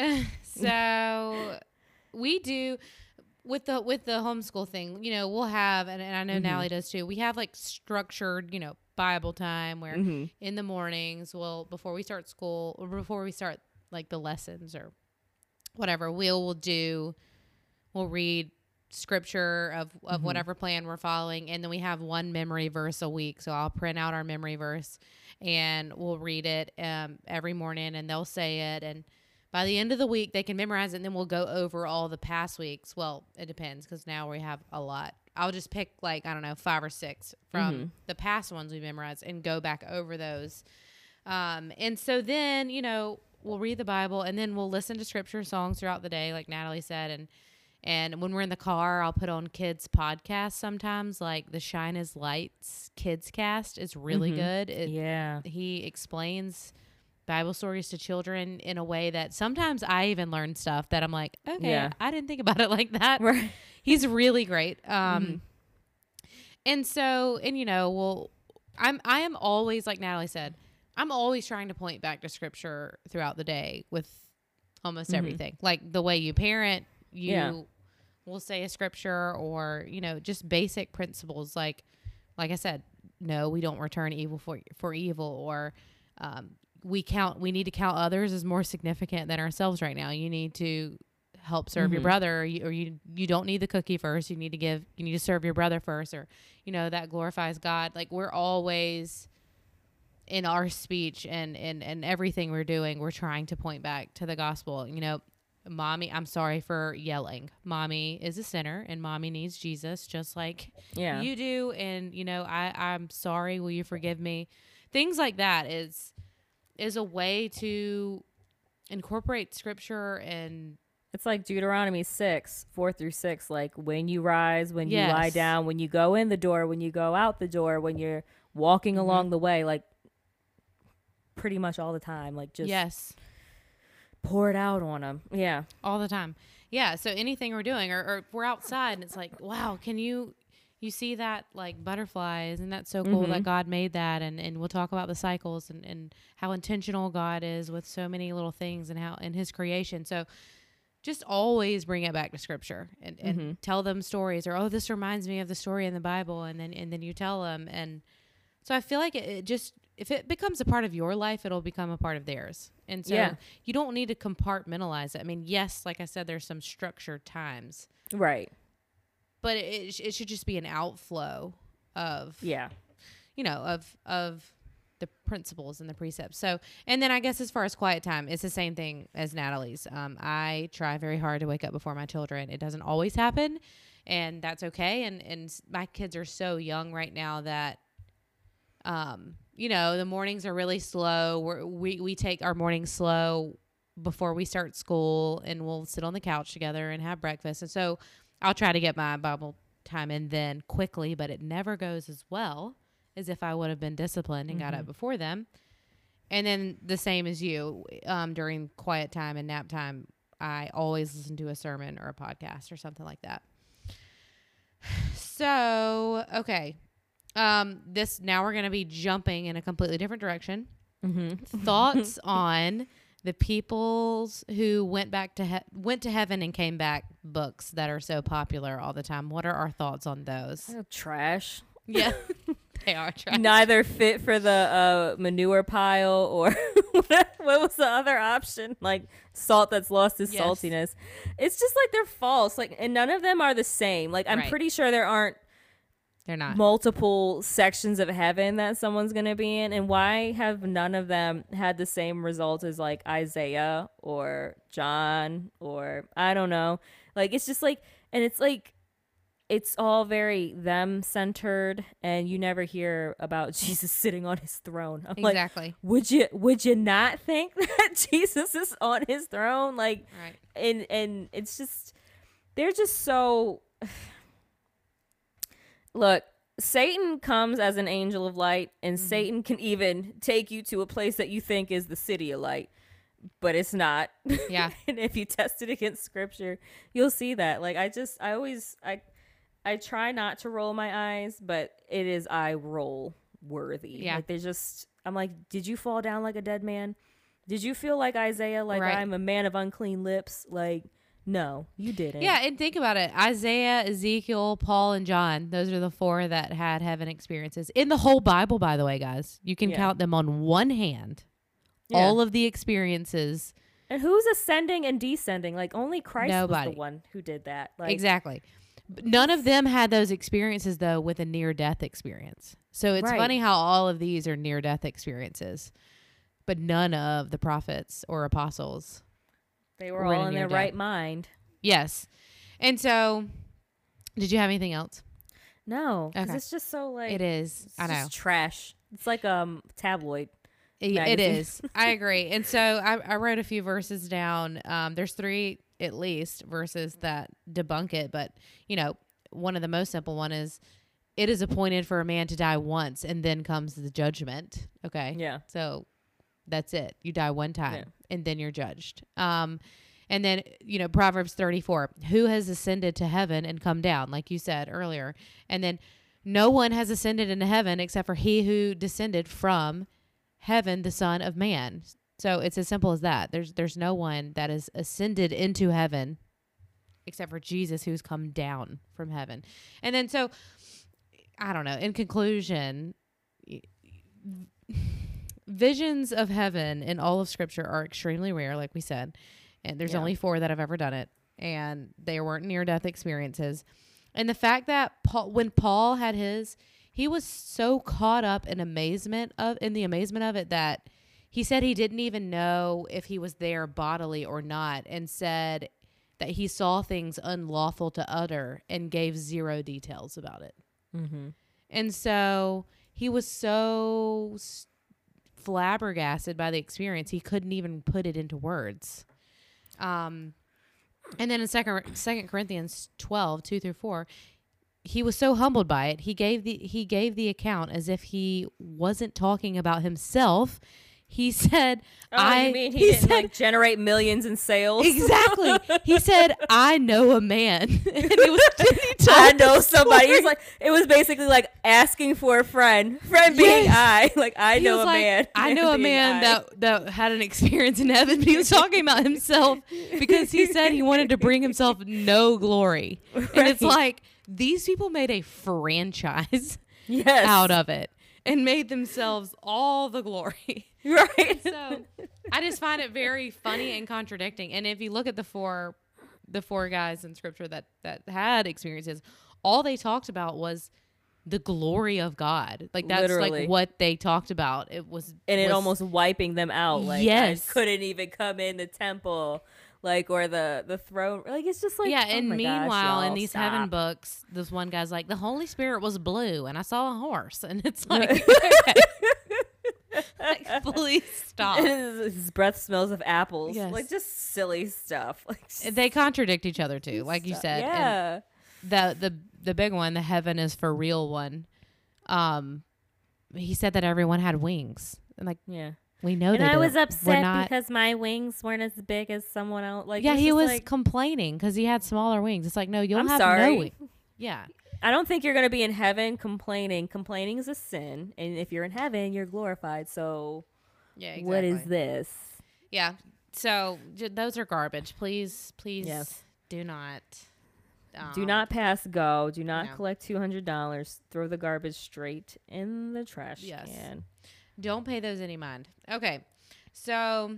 So we do, With the with the homeschool thing, you know, we'll have, and, and I know mm-hmm. Natalie does too, we have like structured, you know, Bible time where mm-hmm. in the mornings, we'll, before we start school, or before we start like the lessons or whatever, we'll, we'll do, we'll read scripture of, of mm-hmm. whatever plan we're following. And then we have one memory verse a week. So I'll print out our memory verse and we'll read it um, every morning, and they'll say it. And by the end of the week, they can memorize it, and then we'll go over all the past weeks. Well, it depends, because now we have a lot. I'll just pick, like, I don't know, five or six from mm-hmm. the past ones we memorized and go back over those. Um, and so then, you know, we'll read the Bible, and then we'll listen to scripture songs throughout the day, like Natalie said. And and when we're in the car, I'll put on kids' podcasts sometimes, like the Shine as Lights Kids Cast is really mm-hmm. good. It, yeah. He explains Bible stories to children in a way that sometimes I even learn stuff that I'm like, okay, yeah. I didn't think about it like that. Right. He's really great. Um, mm-hmm. and so, and you know, well, I'm, I am always, like Natalie said, I'm always trying to point back to scripture throughout the day with almost mm-hmm. everything. Like the way you parent, you yeah. will say a scripture, or, you know, just basic principles. Like, like I said, no, we don't return evil for, for evil, or, um, we count, we need to count others as more significant than ourselves right now. You need to help serve mm-hmm. your brother, or you, or you, you don't need the cookie first. You need to give, you need to serve your brother first, or, you know, that glorifies God. Like, we're always in our speech and, and, and everything we're doing, we're trying to point back to the gospel. You know, mommy, I'm sorry for yelling. Mommy is a sinner and mommy needs Jesus just like Yeah. you do. And, you know, I, I'm sorry. Will you forgive me? Things like that is, is a way to incorporate scripture. And it's like Deuteronomy six, four through six. Like when you rise, when Yes. you lie down, when you go in the door, when you go out the door, when you're walking Mhm. along the way, like pretty much all the time. Like just yes, pour it out on them. Yeah. all the time. Yeah. So anything we're doing, or, or if we're outside and it's like, wow, can you, you see that like butterfly? Isn't that so cool Mhm. that God made that? And, and we'll talk about the cycles and, and how intentional God is with so many little things and how in his creation. So just always bring it back to scripture and, and Mhm. tell them stories or, oh, this reminds me of the story in the Bible. And then, and then you tell them. And so I feel like it, it just, if it becomes a part of your life, it'll become a part of theirs. And so Yeah. you don't need to compartmentalize it. I mean, yes, like I said, there's some structured times, Right. but it, it, sh- it should just be an outflow of, Yeah. you know, of, of the principles and the precepts. So, and then I guess as far as quiet time, it's the same thing as Natalie's. Um, I try very hard to wake up before my children. It doesn't always happen, and that's okay. And, and s- my kids are so young right now that, um, you know, the mornings are really slow. We're, we, we take our mornings slow before we start school, and we'll sit on the couch together and have breakfast. And so I'll try to get my Bible time in then quickly, but it never goes as well as if I would have been disciplined and got Mhm. up before them. And then the same as you, um, during quiet time and nap time, I always listen to a sermon or a podcast or something like that. So, okay. Um, this now we're going to be jumping in a completely different direction. Mm-hmm. Thoughts on the peoples who went back to he- went to heaven and came back books that are so popular all the time. What are our thoughts on those? Trash. Yeah, they are trash. Neither fit for the uh, manure pile or what was the other option? Like salt that's lost its Yes. saltiness. It's just like they're false. Like, and none of them are the same. Like, I'm Right. pretty sure there aren't They're not. multiple sections of heaven that someone's gonna be in. And why have none of them had the same result as like Isaiah or John or I don't know. Like, it's just like, and it's like, it's all very them centered, and you never hear about Jesus sitting on his throne. I'm like, Exactly. would you would you not think that Jesus is on his throne? Like, Right. and and it's just they're just so. Look, Satan comes as an angel of light, and Mm-hmm. Satan can even take you to a place that you think is the city of light, but it's not. Yeah. And if you test it against scripture, you'll see that. Like, I just, I always, I, I try not to roll my eyes, but it is eye roll worthy. Yeah. Like, they just, I'm like, did you fall down like a dead man? Did you feel like Isaiah, like Right. I'm a man of unclean lips? Like, no, you didn't. Yeah, and think about it. Isaiah, Ezekiel, Paul, and John. Those are the four that had heaven experiences. In the whole Bible, by the way, guys. You can Yeah. count them on one hand. Yeah. All of the experiences. And who's ascending and descending? Like, only Christ Nobody. was the one who did that. Like, Exactly. But none of them had those experiences, though, with a near-death experience. So it's Right. funny how all of these are near-death experiences, but none of the prophets or apostles. they were We're all in in near their death. right mind. Yes. And so, did you have anything else? No, because Okay. it's just so like It is. it's I know. just trash. It's like um tabloid. It, it magazine. is. I agree. And so I, I wrote a few verses down. Um, there's three at least verses that debunk it. But, you know, one of the most simple one is, it is appointed for a man to die once and then comes the judgment. Okay. Yeah. So that's it. You die one time Yeah. and then you're judged. Um, and then, you know, Proverbs thirty-four, who has ascended to heaven and come down, like you said earlier. And then no one has ascended into heaven except for he who descended from heaven, the Son of Man. So it's as simple as that. There's there's no one that is ascended into heaven except for Jesus, who's come down from heaven. And then so, I don't know, in conclusion, visions of heaven in all of Scripture are extremely rare, like we said. And there's Yeah. only four that have ever done it. And they weren't near-death experiences. And the fact that Paul, when Paul had his, he was so caught up in amazement of in the amazement of it that he said he didn't even know if he was there bodily or not, and said that he saw things unlawful to utter and gave zero details about it. Mm-hmm. And so he was so s- flabbergasted by the experience, he couldn't even put it into words. Um, and then in second, second Corinthians twelve, two through four, he was so humbled by it. He gave the, he gave the account as if he wasn't talking about himself. He said, Oh, I, you mean he, he didn't said, like generate millions in sales? exactly. He said, I know a man. And it was, he told I know the somebody. story. It's like it was basically like asking for a friend. Friend being Yes. I. Like I He know was a like, man. I know a being man I. that that had an experience in heaven, but he was talking about himself because he said he wanted to bring himself no glory. And it's Right. like these people made a franchise yes. out of it and made themselves all the glory. Right. So I just find it very funny and contradicting. And if you look at the four the four guys in scripture that that had experiences, all they talked about was the glory of God. Like that's Literally. like what they talked about. It was and it was, almost wiping them out. Like Yes. I couldn't even come in the temple, like or the the throne. Like it's just like yeah. oh And my gosh, meanwhile, in y'all, these stop. heaven books, this one guy's like, the Holy Spirit was blue, and I saw a horse, and it's like, like please stop. his, his breath smells of apples. Yes. Like just silly stuff. Like They contradict each other too, like you stuff. said. And Yeah. the the the big one, the heaven is for real one. Um, he said that everyone had wings, and like Yeah. we know. And they I don't. was We're upset not- because my wings weren't as big as someone else. Like yeah, it's he just was like, complaining because he had smaller wings. It's like, no, you'll I'm have no sorry. wings. Yeah, I don't think you're gonna be in heaven complaining. Complaining is a sin, and if you're in heaven, you're glorified. So yeah. what is this? Yeah. So j- those are garbage. Please, please, Yes. do not. Um, Do not pass go. Do not no. collect two hundred dollars. Throw the garbage straight in the trash Yes. can. Don't pay those any mind. Okay. So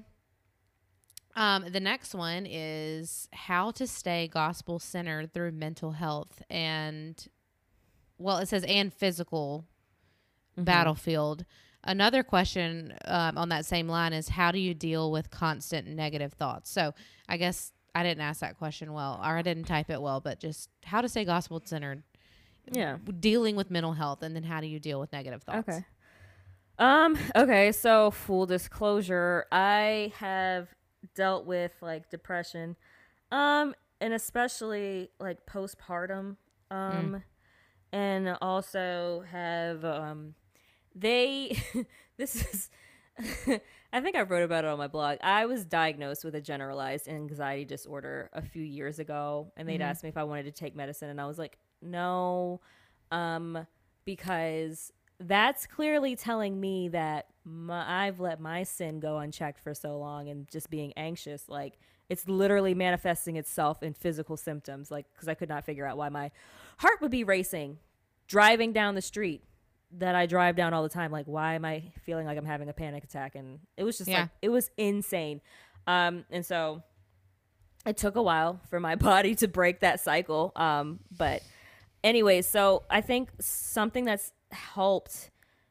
um, the next one is how to stay gospel centered through mental health and, well, it says and physical Mhm. battlefield. Another question um, on that same line is how do you deal with constant negative thoughts? So I guess I didn't ask that question well, or I didn't type it well, but just how to stay gospel centered. Yeah. Dealing with mental health, and then how do you deal with negative thoughts? Okay. Um, okay, so full disclosure, I have dealt with like depression, um, and especially like postpartum, um, and also have, um, they, this is, I think I wrote about it on my blog. I was diagnosed with a generalized anxiety disorder a few years ago, and they'd Mhm. asked me if I wanted to take medicine, and I was like, no, um, because that's clearly telling me that my, I've let my sin go unchecked for so long, and just being anxious, like it's literally manifesting itself in physical symptoms, like because I could not figure out why my heart would be racing driving down the street that I drive down all the time. Like, why am I feeling like I'm having a panic attack? And it was just Yeah. like, it was insane. Um, and so it took a while for my body to break that cycle. Um, but anyway, so I think something that's helped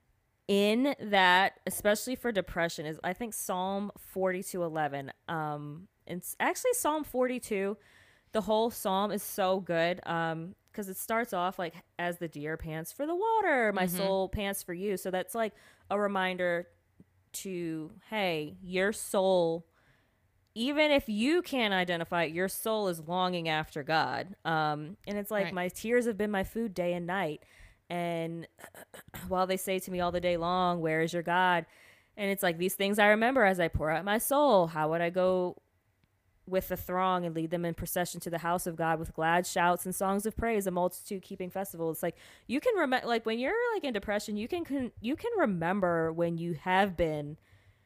in that, especially for depression, is I think Psalm forty-two eleven. Um, it's actually Psalm forty-two. The whole psalm is so good. Um, because it starts off like, as the deer pants for the water, my Mhm. soul pants for you. So that's like a reminder to, hey, your soul, even if you can't identify it, your soul is longing after God. Um, and it's like, Right. my tears have been my food day and night. And while they say to me all the day long, where is your God? And it's like, these things I remember as I pour out my soul. How would I go with the throng and lead them in procession to the house of God with glad shouts and songs of praise, a multitude keeping festival? It's like, you can remember, like when you're like in depression, you can, can you can remember when you have been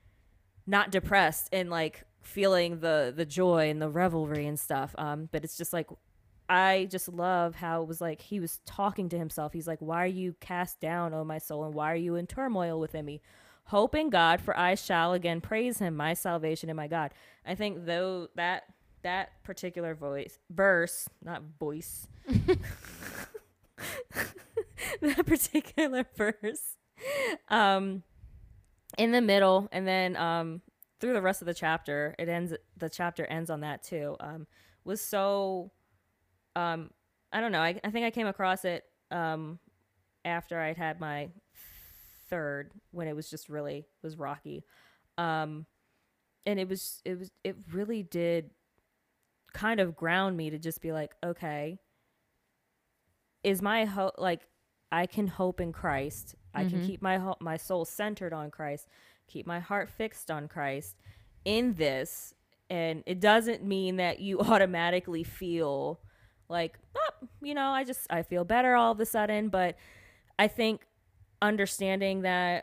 not depressed and like feeling the the joy and the revelry and stuff. Um, but it's just like, I just love how it was like he was talking to himself. He's like, why are you cast down, O my soul, and why are you in turmoil within me? Hope in God, for I shall again praise him, my salvation and my God. I think though that that particular voice verse, not voice, that particular verse um, in the middle, and then um, through the rest of the chapter, it ends. The chapter ends on that too. Um, was so, um, I don't know. I, I think I came across it um, after I'd had my third, when it was just really was rocky, um, and it was it was it really did kind of ground me to just be like, okay, is my hope like I can hope in Christ. I mm-hmm. can keep my ho- my soul centered on Christ, keep my heart fixed on Christ in this. And it doesn't mean that you automatically feel like, oh, you know, I just, I feel better all of a sudden. But I think understanding that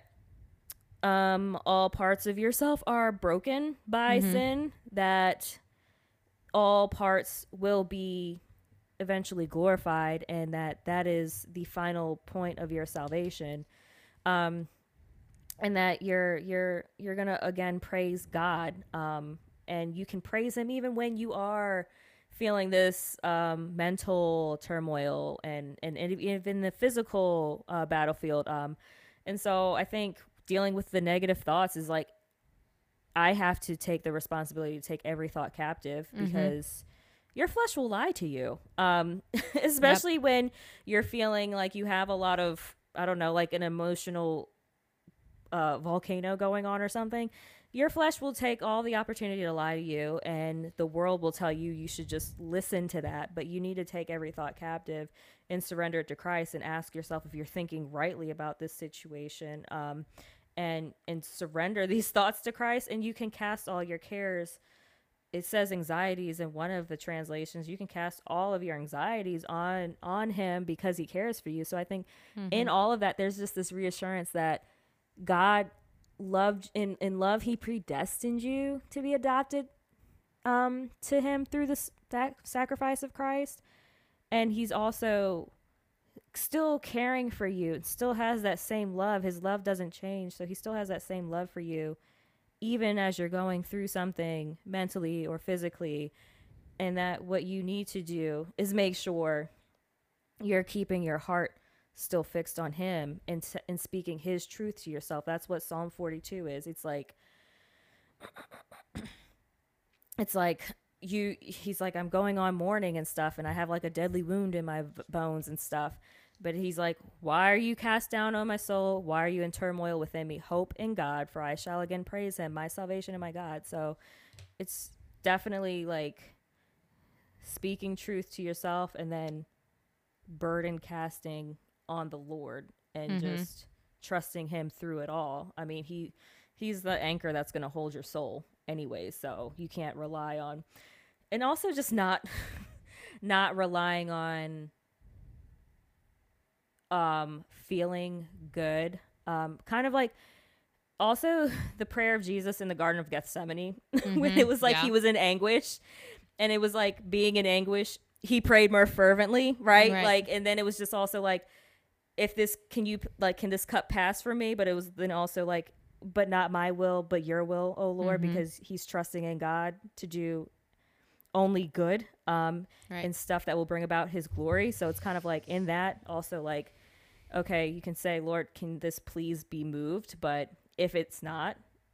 um, all parts of yourself are broken by mm-hmm. sin, that all parts will be eventually glorified, and that that is the final point of your salvation, um and that you're you're you're gonna again praise God, um and you can praise him even when you are feeling this um mental turmoil and and, and even the physical uh, battlefield, um and so I think dealing with the negative thoughts is like, I have to take the responsibility to take every thought captive, because mm-hmm. your flesh will lie to you, um, especially yep. when you're feeling like you have a lot of, I don't know, like an emotional uh, volcano going on or something. Your flesh will take all the opportunity to lie to you, and the world will tell you you should just listen to that. But you need to take every thought captive and surrender it to Christ, and ask yourself if you're thinking rightly about this situation, um, and and surrender these thoughts to Christ, and you can cast all your cares. It says anxieties in one of the translations. You can cast all of your anxieties on on him, because he cares for you. So I think mm-hmm. in all of that, there's just this reassurance that God loved in, in love. He predestined you to be adopted um, to him through the that sacrifice of Christ. And he's also still caring for you. It still has that same love. His love doesn't change. So he still has that same love for you, even as you're going through something mentally or physically. And that what you need to do is make sure you're keeping your heart still fixed on him, and, t- and speaking his truth to yourself. That's what Psalm forty-two is. It's like, it's like you, he's like, I'm going on mourning and stuff, and I have like a deadly wound in my v- bones and stuff. But he's like, why are you cast down, O my soul? Why are you in turmoil within me? Hope in God, for I shall again praise him, my salvation and my God. So it's definitely like speaking truth to yourself, and then burden casting on the Lord, and mm-hmm. just trusting him through it all. I mean, he he's the anchor that's going to hold your soul anyway, so you can't rely on, and also just not not relying on um feeling good, um kind of like also the prayer of Jesus in the Garden of Gethsemane, mm-hmm. when it was like yeah. he was in anguish, and it was like being in anguish, he prayed more fervently, right? right like and then it was just also like, if this can you like can this cup pass from me? But it was then also like, but not my will but your will, oh Lord, mm-hmm. because he's trusting in God to do only good, um right. and stuff that will bring about his glory. So it's kind of like in that also like, okay, you can say, Lord, can this please be moved? But if it's not,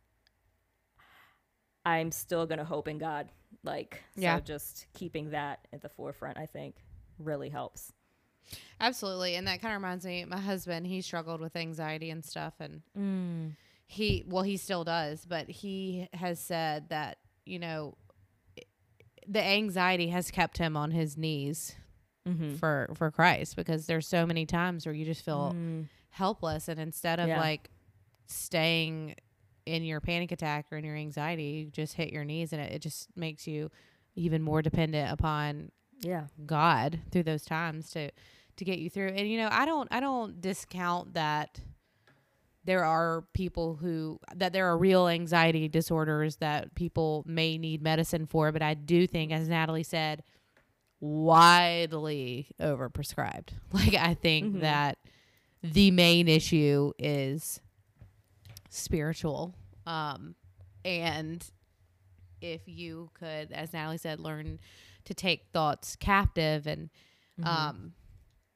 I'm still gonna hope in God. Like, yeah. so just keeping that at the forefront, I think, really helps. Absolutely. And that kind of reminds me, my husband, he struggled with anxiety and stuff, and mm. he, well, he still does, but he has said that, you know, the anxiety has kept him on his knees mm-hmm. for, for Christ, because there's so many times where you just feel mm. helpless. And instead of yeah. like staying in your panic attack or in your anxiety, you just hit your knees, and it, it just makes you even more dependent upon yeah God through those times to to get you through. And you know, I don't I don't discount that there are people who that there are real anxiety disorders that people may need medicine for, but I do think, as Natalie said, widely overprescribed. Like, I think mm-hmm. that the main issue is spiritual, um and if you could, as Natalie said, learn to take thoughts captive and mm-hmm. um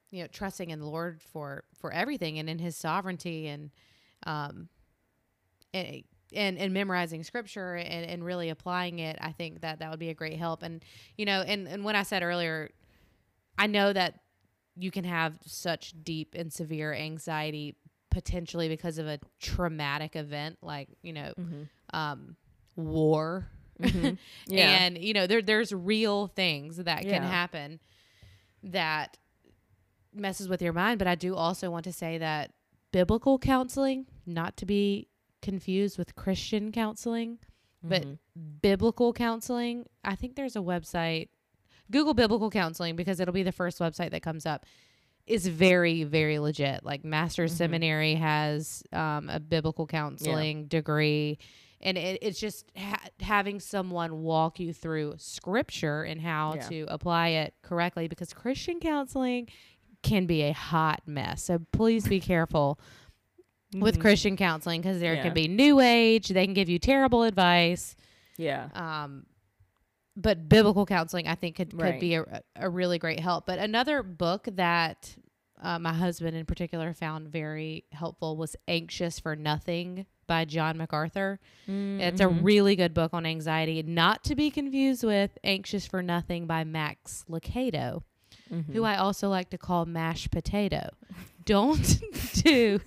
you know, trusting in the Lord for, for everything and in his sovereignty and, um, and, and, and memorizing scripture and, and really applying it, I think that that would be a great help. And, you know, and, and when I said earlier, I know that you can have such deep and severe anxiety potentially because of a traumatic event, like, you know, Mm-hmm. um, war. Mm-hmm. Yeah. And, you know, there, there's real things that can Yeah. happen that messes with your mind. But I do also want to say that biblical counseling, not to be confused with Christian counseling, but Mhm. biblical counseling, I think there's a website, Google biblical counseling, because it'll be the first website that comes up, is very, very legit. Like Master's Mhm. Seminary has um, a biblical counseling degree. And it, it's just ha- having someone walk you through scripture and how Yeah. to apply it correctly, because Christian counseling can be a hot mess. So please be careful with Mhm. Christian counseling, because there Yeah. can be new age. They can give you terrible advice. Yeah. Um, but biblical counseling, I think, could, could Right. be a, a really great help. But another book that uh, my husband in particular found very helpful was Anxious for Nothing by John MacArthur. Mm-hmm. It's a really good book on anxiety, not to be confused with Anxious for Nothing by Max Lucado, Mm-hmm. who I also like to call mashed potato. Don't do...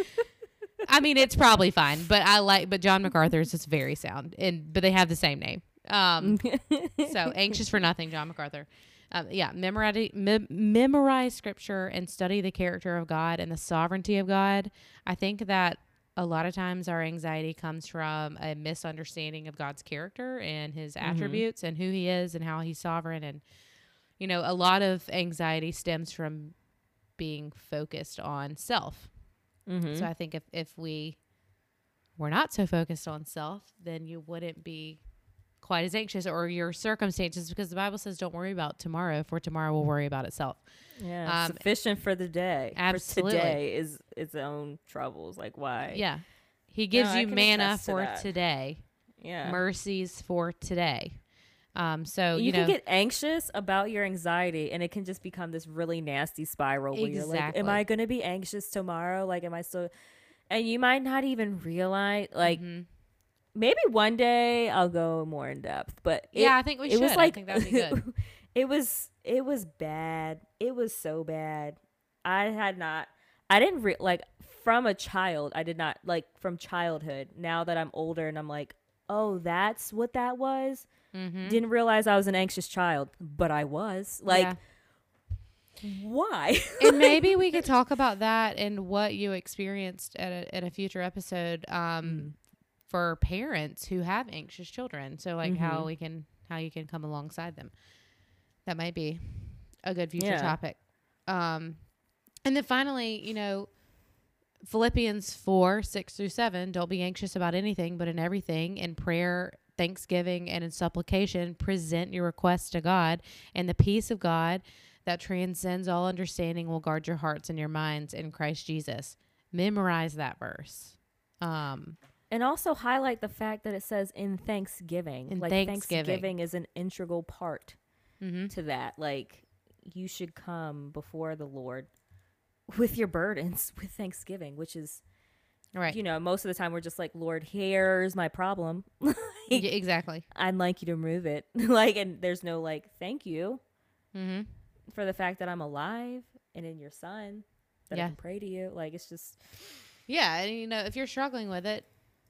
I mean, it's probably fine, but I like, but John MacArthur's is very sound, and but they have the same name. Um, so Anxious for Nothing, John MacArthur. Um, yeah, memorize, mem- memorize scripture and study the character of God and the sovereignty of God. I think that a lot of times our anxiety comes from a misunderstanding of God's character and his Mhm. attributes and who he is and how he's sovereign. And, you know, a lot of anxiety stems from being focused on self. Mm-hmm. So I think if, if we were not so focused on self, then you wouldn't be quite as anxious, or your circumstances, because the Bible says don't worry about tomorrow, for tomorrow will worry about itself. Yeah. Um, Sufficient for the day. absolutely. For today is its own troubles. Like, why? Yeah. He gives I you can manna attest to for that. today, Yeah. mercies for today. Um, so, you, you, can know, get anxious about your anxiety, and it can just become this really nasty spiral where you're like, am Exactly. I going to be anxious tomorrow? Like, am I still... And you might not even realize, like, mhm. maybe one day I'll go more in depth, but it, yeah, I think we it should. was like, I think that'd be good. it was, it was bad. It was so bad. I had not, I didn't re- like from a child. I did not like from childhood. Now that I'm older and I'm like, oh, that's what that was. Mm-hmm. Didn't realize I was an anxious child, but I was like, Yeah. why? And maybe we could talk about that and what you experienced at a, at a future episode um, Mm. for parents who have anxious children. So like how Mhm. we can, how you can come alongside them. That might be a good future Yeah. topic. Um, and then finally, you know, Philippians four, six through seven, don't be anxious about anything, but in everything, in prayer, thanksgiving, and in supplication, present your requests to God, and the peace of God that transcends all understanding will guard your hearts and your minds in Christ Jesus. Memorize that verse. Um, And also highlight the fact that it says in thanksgiving. In like thanksgiving. thanksgiving is an integral part mm-hmm. to that. Like, you should come before the Lord with your burdens with thanksgiving, which is, Right. you know, most of the time we're just like, Lord, here's my problem. Like, Yeah, exactly. I'd like you to remove it. Like, and there's no like, thank you Mm-hmm. for the fact that I'm alive and in your son, that Yeah. I can pray to you. Like, it's just, Yeah, and you know, if you're struggling with it,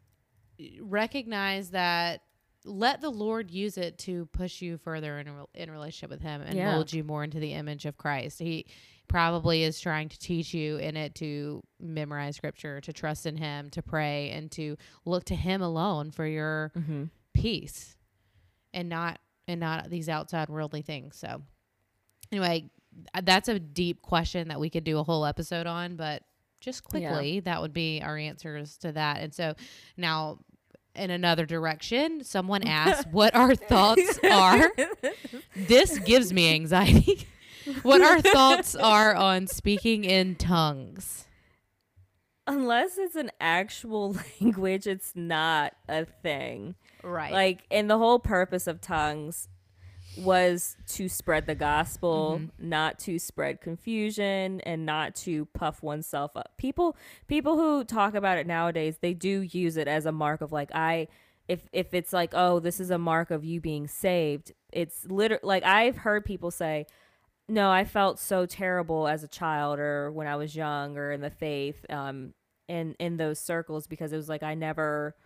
recognize that, let the Lord use it to push you further in a, rel- in a relationship with him and Yeah. mold you more into the image of Christ. He probably is trying to teach you in it to memorize scripture, to trust in him, to pray, and to look to him alone for your mm-hmm. peace and not and not these outside worldly things. So anyway, that's a deep question that we could do a whole episode on, but just quickly, yeah. that would be our answers to that. And so now, in another direction, someone asked what our thoughts are. This gives me anxiety. What our thoughts are on speaking in tongues. Unless it's an actual language, it's not a thing. Right. Like, and the whole purpose of tongues, was to spread the gospel, Mm-hmm. not to spread confusion and not to puff oneself up. People people who talk about it nowadays, they do use it as a mark of like I if if it's like, oh, this is a mark of you being saved. It's literally like I've heard people say, no, I felt so terrible as a child or when I was young or in the faith um in in those circles because it was like I never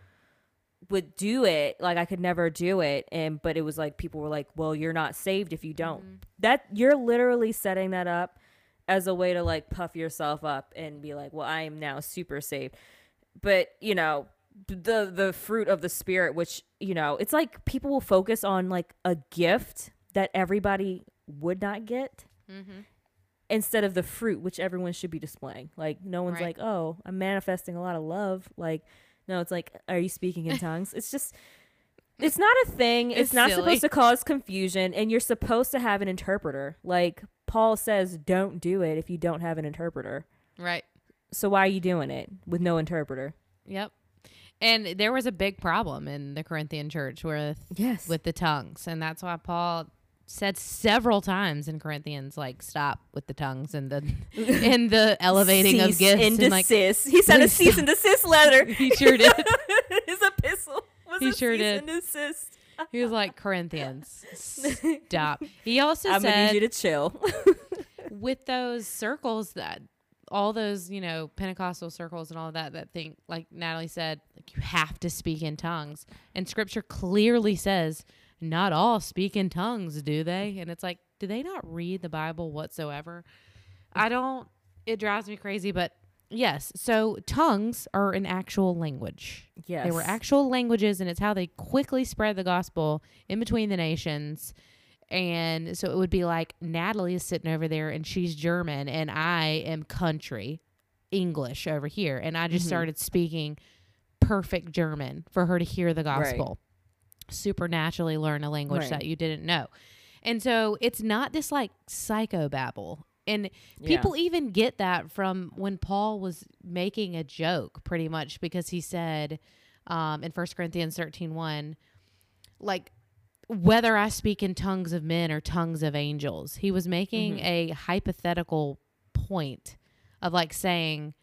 would do it, like I could never do it, and but it was like people were like, well, you're not saved if you don't. Mm-hmm. That you're literally setting that up as a way to like puff yourself up and be like, well, I am now super saved. But you know, the the fruit of the spirit, which, you know, it's like people will focus on like a gift that everybody would not get, mm-hmm. instead of the fruit which everyone should be displaying. Like no one's right. like, oh, I'm manifesting a lot of love, like no, it's like, are you speaking in tongues? It's just, it's not a thing. It's, it's not silly. supposed to cause confusion. And you're supposed to have an interpreter. Like Paul says, don't do it if you don't have an interpreter. Right. So why are you doing it with no interpreter? Yep. And there was a big problem in the Corinthian church with, yes. with the tongues. And that's why Paul said several times in Corinthians, like, stop with the tongues and the and the elevating cease of gifts and, and desist. Like, he sent a cease and desist letter. He sure did. His epistle was he a sure cease did. and desist. He was like, Corinthians, stop. He also I'm said, gonna need you to chill. with those circles that all those, you know, Pentecostal circles and all of that, that think, like Natalie said, like, you have to speak in tongues. And scripture clearly says, not all speak in tongues, do they? And it's like, do they not read the Bible whatsoever? I don't, it drives me crazy, but yes. So tongues are an actual language. Yes. They were actual languages, and it's how they quickly spread the gospel in between the nations. And so it would be like Natalie is sitting over there and she's German and I am country English over here. And I just mm-hmm. started speaking perfect German for her to hear the gospel. Right. Supernaturally learn a language right. that you didn't know. And so it's not this like psychobabble. And people yeah. even get that from when Paul was making a joke pretty much, because he said um, in First Corinthians thirteen one, like, whether I speak in tongues of men or tongues of angels. He was making mm-hmm. a hypothetical point of like saying,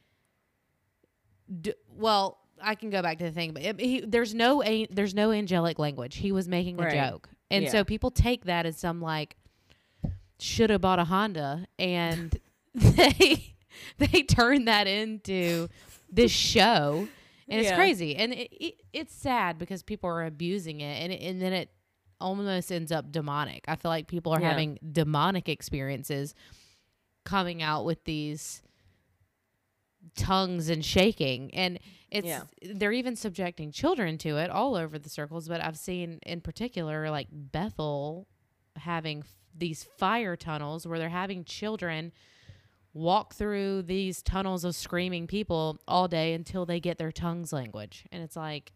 d- well, I can go back to the thing, but it, he, there's no a, there's no angelic language. He was making a right. joke. And yeah. so people take that as some like, should have bought a Honda, and they they turn that into this show, and yeah. it's crazy. And it, it, it's sad because people are abusing it, and, it, and then it almost ends up demonic. I feel like people are yeah. having demonic experiences coming out with these tongues and shaking, and it's yeah. they're even subjecting children to it all over the circles. But I've seen in particular like Bethel having f- these fire tunnels where they're having children walk through these tunnels of screaming people all day until they get their tongues language. And it's like,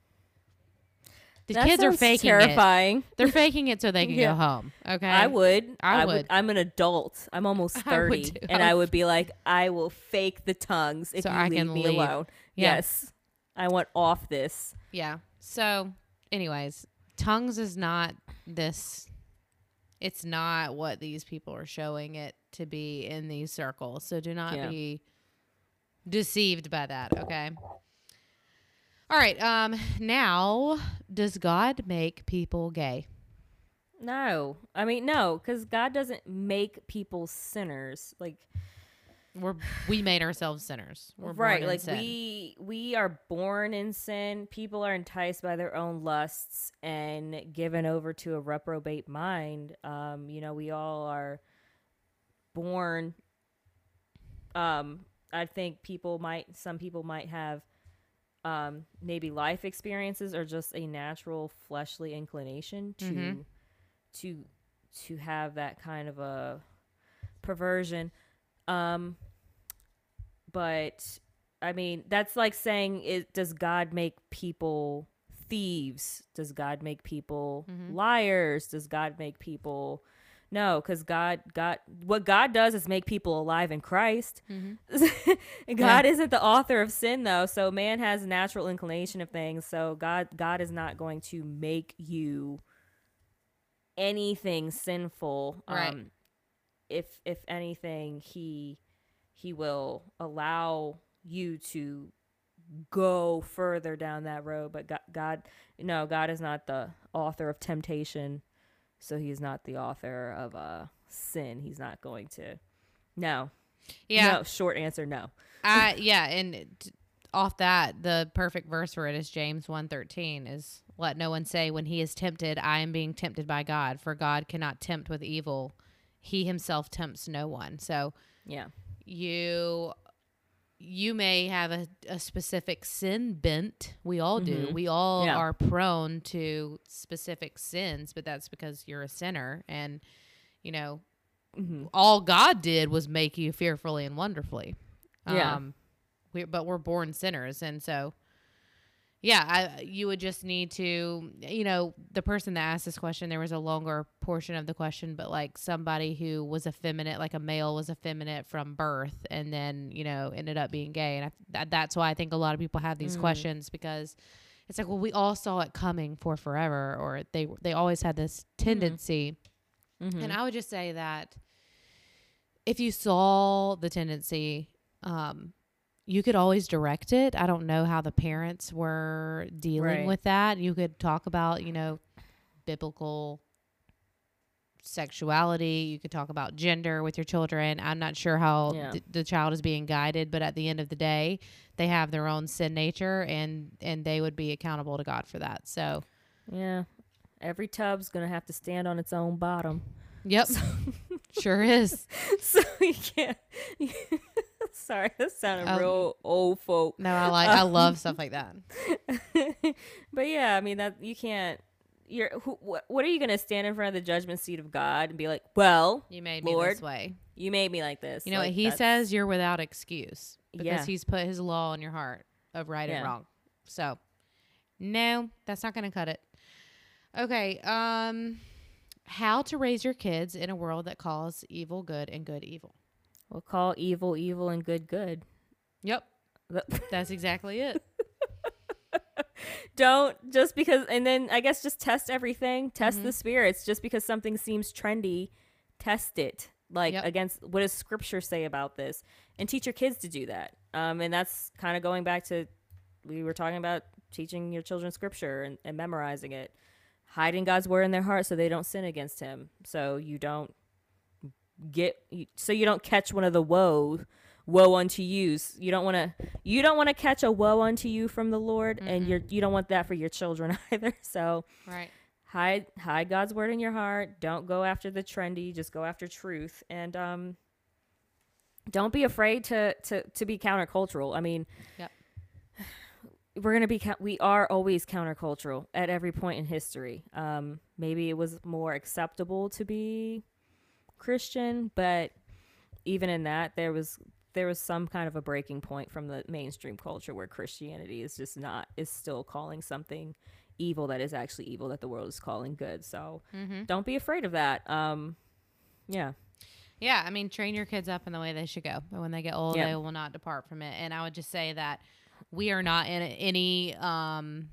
the that kids are faking terrifying. it. They're faking it so they can yeah. go home. Okay. I would. I, I would. would. I'm an adult. I'm almost thirty. I and I would be like, I will fake the tongues if so you I leave can me leave. alone. Yeah. Yes. I want off this. Yeah. So anyways, tongues is not this, it's not what these people are showing it to be in these circles. So do not yeah. be deceived by that. Okay. All right. Um, now, does God make people gay? No. I mean, no, because God doesn't make people sinners. Like, we're we made ourselves sinners. We're right. Born like in sin. we we are born in sin. People are enticed by their own lusts and given over to a reprobate mind. Um, you know, we all are born. Um, I think people might. Some people might have. Um, maybe life experiences or just a natural fleshly inclination to mm-hmm. to to have that kind of a perversion. Um, but I mean, that's like saying, it, does God make people thieves? Does God make people mm-hmm. liars? Does God make people... No, because God, God, what God does is make people alive in Christ. Mm-hmm. God yeah. isn't the author of sin, though. So man has a natural inclination of things. So God, God is not going to make you anything sinful. Right. Um, if if anything, he he will allow you to go further down that road. But God, God, no, God is not the author of temptation, so He's not the author of uh sin. He's not going to. No. Yeah. No. Short answer, no. uh, yeah, and t- off that, the perfect verse for it is James one thirteen is, let no one say when he is tempted, I am being tempted by God, for God cannot tempt with evil. He himself tempts no one. So Yeah. you you may have a, a specific sin bent. We all do. Mhm. We all Yeah. are prone to specific sins, but that's because you're a sinner. And, you know, Mm-hmm. all God did was make you fearfully and wonderfully. Yeah. Um, we, but we're born sinners. And so, yeah, I, you would just need to, you know, the person that asked this question, there was a longer portion of the question, but like somebody who was effeminate, like a male was effeminate from birth and then, you know, ended up being gay. And I, that, that's why I think a lot of people have these Mm. questions, because it's like, well, we all saw it coming for forever, or they, they always had this tendency. Mm-hmm. And I would just say that if you saw the tendency, um, you could always direct it. I don't know how the parents were dealing Right. with that. You could talk about, you know, biblical sexuality. You could talk about gender with your children. I'm not sure how Yeah. th- the child is being guided, but at the end of the day, they have their own sin nature, and, and they would be accountable to God for that. So, Yeah. Every tub's gonna have to stand on its own bottom. yep, sure is. So you can't. Sorry, that sounded Um, real old folk. No, I like, I love stuff like that. But yeah, I mean that you can't. You're. Who, what, what are you gonna stand in front of the judgment seat of God and be like, "Well, You made me Lord, this way. you made me like this." You know Like, what he that's- says? You're without excuse because Yeah. he's put his law in your heart of right and Yeah. wrong. So, no, that's not going to cut it. Okay. Um, how to raise your kids in a world that calls evil good and good evil. We'll call evil evil and good good. Yep, that's exactly it. Don't just because, and then I guess just test everything. Test Mhm. the spirits. Just because something seems trendy, test it. Like Yep. against what does Scripture say about this, and teach your kids to do that. Um, and that's kind of going back to we were talking about teaching your children Scripture and, and memorizing it, hiding God's word in their heart so they don't sin against Him. So you don't get, so you don't catch one of the woe. Woe unto yous. You don't want to. You don't want to catch a woe unto you from the Lord, and Mm-mm. you're. You don't want that for your children either. So Right. hide hide God's word in your heart. Don't go after the trendy. Just go after truth, and um, don't be afraid to to to be countercultural. I mean, Yep. we're gonna be. cou- We are always countercultural at every point in history. Um, maybe it was more acceptable to be Christian, but even in that, there was. There was some kind of a breaking point from the mainstream culture where Christianity is just not, is still calling something evil that is actually evil that the world is calling good. So Mm-hmm. don't be afraid of that. Um, yeah. Yeah, I mean, train your kids up in the way they should go. But when they get old, Yeah. they will not depart from it. And I would just say that we are not in any um,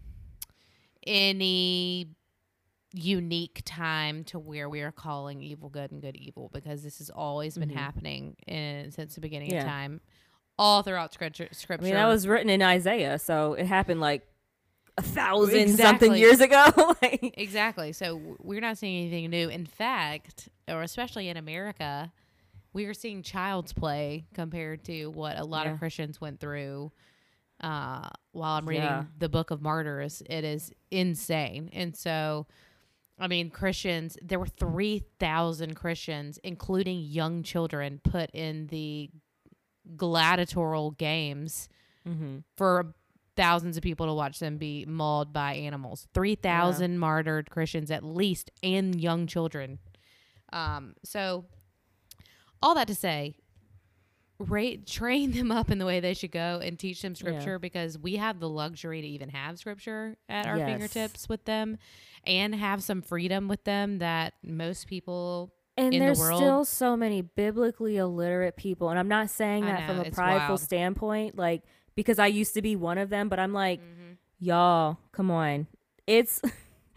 any unique time to where we are calling evil good and good evil, because this has always been Mhm. happening in, since the beginning Yeah. of time, all throughout scripture. I scripture. mean, that was written in Isaiah, so it happened like a thousand something Exactly. years ago. Like, Exactly. So w- we're not seeing anything new. In fact, or especially in America, we are seeing child's play compared to what a lot Yeah. of Christians went through. Uh, while I'm reading Yeah. the Book of Martyrs, it is insane. And so, I mean, Christians, there were three thousand Christians, including young children, put in the gladiatorial games mm-hmm. for thousands of people to watch them be mauled by animals. three thousand martyred Christians at least, and young children. Um, so all that to say, rate, train them up in the way they should go and teach them scripture, Yeah. because we have the luxury to even have scripture at our Yes. fingertips with them, and have some freedom with them that most people And in the there's world- still so many biblically illiterate people. And I'm not saying I that know, from a it's prideful wild. standpoint, like, because I used to be one of them, but I'm like, Mhm. y'all, come on. It's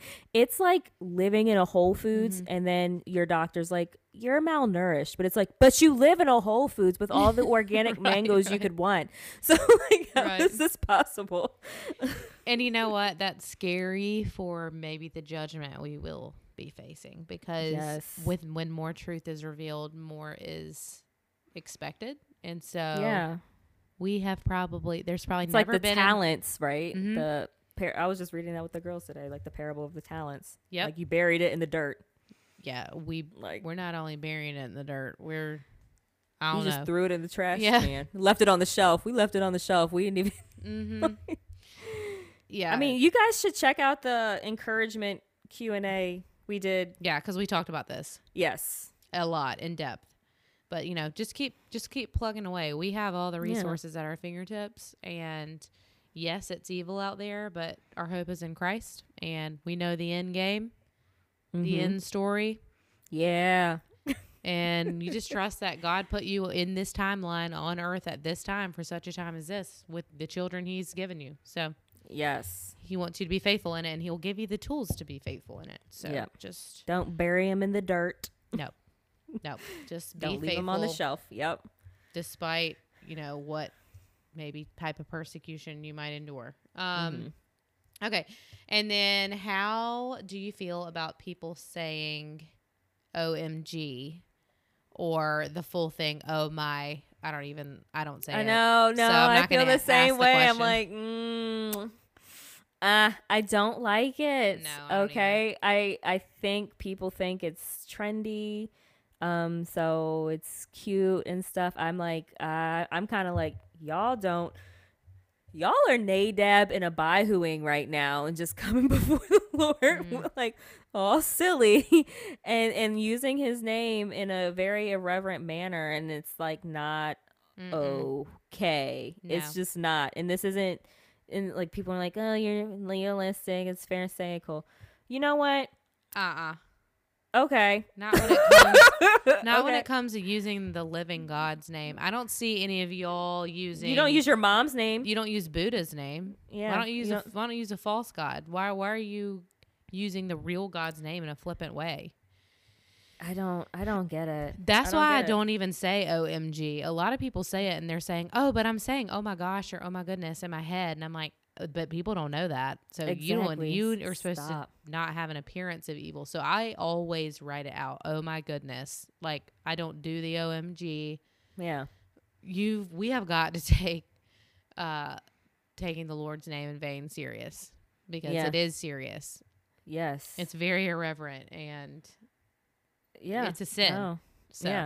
it's like living in a Whole Foods Mhm. and then your doctor's like, you're malnourished. But it's like, but you live in a Whole Foods with all the organic Right, mangoes you right. could want. So like, how Right. is this possible? And you know what? That's scary for maybe the judgment we will be facing, because Yes. with when more truth is revealed, more is expected. And so Yeah. we have probably there's probably It's like never the been an- talents, right? Mhm. The par- I was just reading that with the girls today, like the parable of the talents. Yep. Like you buried it in the dirt. yeah, we Like we're not only burying it in the dirt, we're I you don't just know. threw it in the trash Yeah. can. Left it on the shelf. We left it on the shelf. We didn't even Mm-hmm. Yeah. I mean, you guys should check out the encouragement Q and A we did. yeah, because we talked about this Yes. a lot in depth. But you know, just keep just keep plugging away. We have all the Yeah. resources at our fingertips, and yes, it's evil out there, but our hope is in Christ, and we know the end game, the Mhm. end story, Yeah. and you just trust that God put you in this timeline on earth at this time for such a time as this with the children He's given you. So Yes. He wants you to be faithful in it, and He'll give you the tools to be faithful in it. So Yeah. just Don't bury them in the dirt. no, no, just be Don't leave faithful. them on the shelf. Yep. despite you know what maybe type of persecution you might endure. Um, Mhm. Okay, and then how do you feel about people saying O M G or the full thing? Oh my! I don't even. I don't say. I it. know. No, So I'm I not feel gonna the ask same the way. I'm question. like, mm, uh, I don't like it. No, I don't okay. I I think people think it's trendy. Um, so it's cute and stuff. I'm like, uh, I'm kind of like, y'all don't, y'all are Nadab and Abihuing right now and just coming before the Lord, Mhm. like all silly and, and using his name in a very irreverent manner. And it's like not Mm-mm. okay. It's No. just not. And this isn't, and like people are like, oh, you're legalistic. It's pharisaical. You know what? Uh-uh. Okay. Not when it comes. Not when Okay. it comes to using the living God's name. I don't see any of y'all using. You don't use your mom's name. You don't use Buddha's name. Yeah. Why don't you use you a Why don't you use a false god? Why Why are you using the real God's name in a flippant way? I don't. I don't get it. That's don't why I get it. don't even say O M G. A lot of people say it and they're saying, "Oh, but I'm saying oh my gosh" or "Oh my goodness" in my head, and I'm like, "Uh, but people don't know that. So you don't. Exactly. You are supposed Stop. to not have an appearance of evil. So I always write it out. Oh my goodness, like I don't do the O M G. Yeah. You we have got to take uh taking the Lord's name in vain serious, because Yeah. it is serious. Yes. It's very irreverent, and yeah. it's a sin. Oh, So yeah.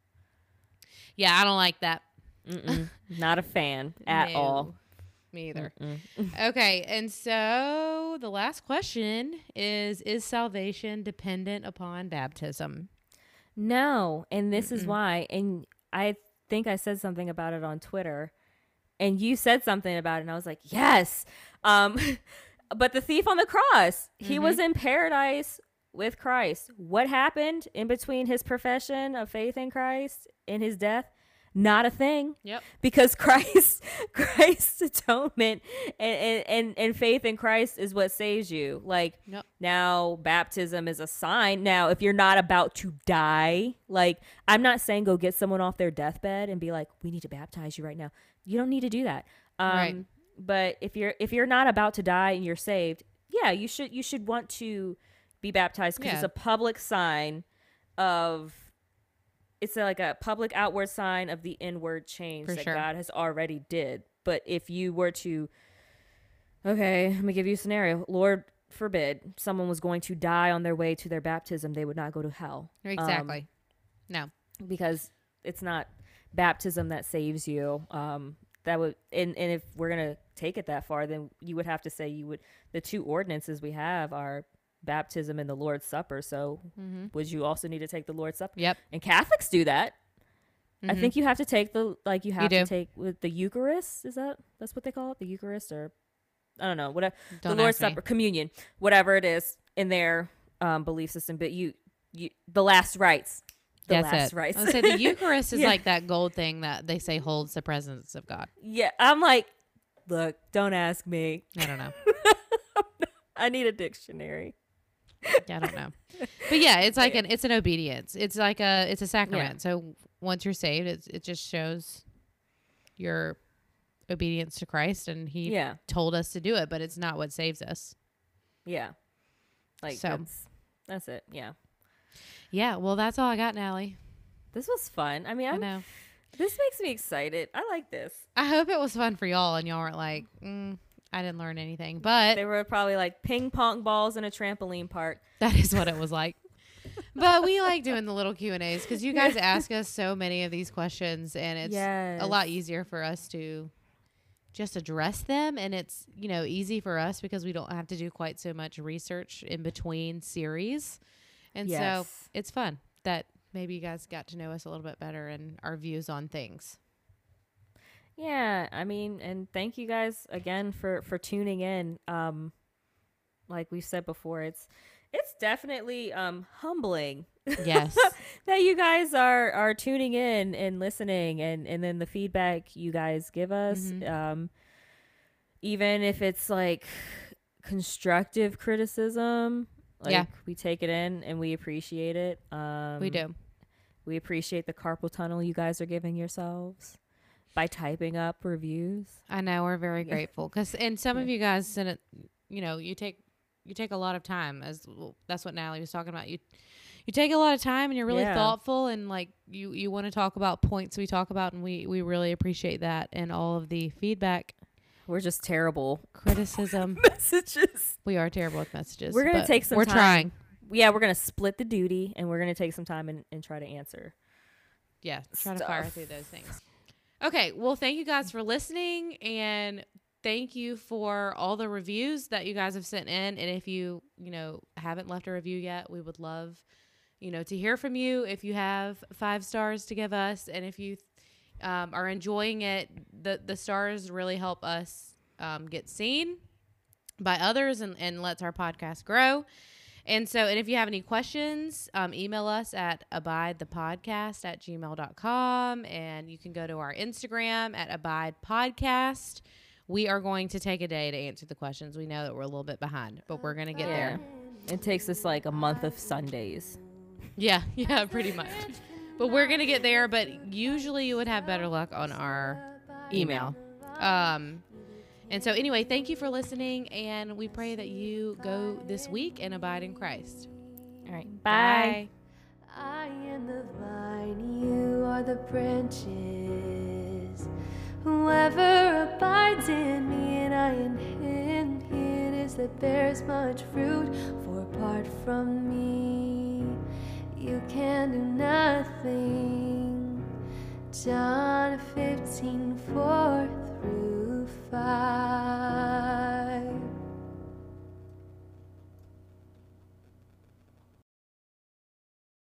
yeah, I don't like that Mm-mm. Not a fan at No, all. Me either. Mm-mm. Okay, and so the last question is: Is salvation dependent upon baptism? No, and this is Mm-mm. why. And I think I said something about it on Twitter, and you said something about it, and I was like, yes. Um, but the thief on the cross, he Mhm. was in paradise with Christ. What happened in between his profession of faith in Christ and his death? Not a thing. Yep. Because Christ, Christ's atonement and, and, and, and faith in Christ is what saves you. Like, Yep. now baptism is a sign. Now, if you're not about to die, like, I'm not saying go get someone off their deathbed and be like, we need to baptize you right now. You don't need to do that. Um, Right. But if you're if you're not about to die and you're saved, yeah, you should you should want to be baptized because Yeah. it's a public sign of. It's a, like a public outward sign of the inward change For that sure. God has already did. But if you were to, okay, let me give you a scenario. Lord forbid, someone was going to die on their way to their baptism, they would not go to hell. Um, Exactly. no. because it's not baptism that saves you. Um, that would, and, and if we're going to take it that far, then you would have to say you would, the two ordinances we have are baptism and the Lord's Supper. So Mm-hmm. would you also need to take the Lord's Supper? Yep. And Catholics do that. I Mhm. think you have to take the, like you have do. to take with the Eucharist. Is that, that's what they call it? The Eucharist, or I don't know, whatever, Don't the Lord's ask me. Supper, communion, whatever it is in their um, belief system. But you, you, the last rites, the That's last it. rites. I would say the Eucharist is Yeah. like that gold thing that they say holds the presence of God. Yeah. I'm like, look, don't ask me. I don't know. I need a dictionary. Yeah, I don't know. But yeah, it's like Yeah. an it's an obedience. It's like a it's a sacrament. So once you're saved, it's, it just shows your obedience to Christ, and he Yeah. told us to do it, but it's not what saves us. Yeah. Like So. that's that's it. Yeah. Yeah, well, that's all I got, Nally. This was fun. I mean, I I'm, know. this makes me excited. I like this. I hope it was fun for y'all, and y'all weren't like, mm, I didn't learn anything. But They were probably like ping pong balls in a trampoline park. that is what it was like. But we like doing the little Q and A's because you guys ask us so many of these questions, and it's Yes. a lot easier for us to just address them. And it's, you know, easy for us because we don't have to do quite so much research in between series. And Yes. so it's fun that maybe you guys got to know us a little bit better and our views on things. Yeah, I mean, and thank you guys again for for tuning in. Um, like we said before, it's it's definitely um humbling Yes. that you guys are are tuning in and listening, and and then the feedback you guys give us, Mhm. um, even if it's like constructive criticism, like Yeah. we take it in and we appreciate it. Um, We do. We appreciate the carpal tunnel you guys are giving yourselves by typing up reviews. I know, we're very Yeah. grateful because, and some of Yeah. you guys send it, you know, you take, you take a lot of time, as well, that's what Natalie was talking about. You, you take a lot of time and you're really Yeah. thoughtful, and like you, you want to talk about points we talk about, and we, we really appreciate that. And all of the feedback, We're just terrible criticism. messages. We are terrible with messages. We're gonna but take some We're time. trying. Yeah, we're gonna split the duty, and we're gonna take some time and, and try to answer. Yeah. Try to fire Stuff. through those things. Okay. Well, thank you guys for listening, and thank you for all the reviews that you guys have sent in. And if you, you know, haven't left a review yet, we would love, you know, to hear from you. If you have five stars to give us, and if you um, are enjoying it, the, the stars really help us um, get seen by others, and, and lets our podcast grow. And so, and if you have any questions, um, email us at abidethepodcast at gmail dot com. And you can go to our Instagram at abidepodcast. We are going to take a day to answer the questions. We know that we're a little bit behind, but we're going to get there. It takes us like a month of Sundays. Yeah, yeah, pretty much. But we're going to get there. But usually you would have better luck on our email. Um, and so anyway, thank you for listening. And we pray that you go this week and abide in Christ. All right. Bye. I am the vine, you are the branches. Whoever abides in me and I in him, he it is that bears much fruit. For apart from me, you can do nothing. John fifteen, four through five.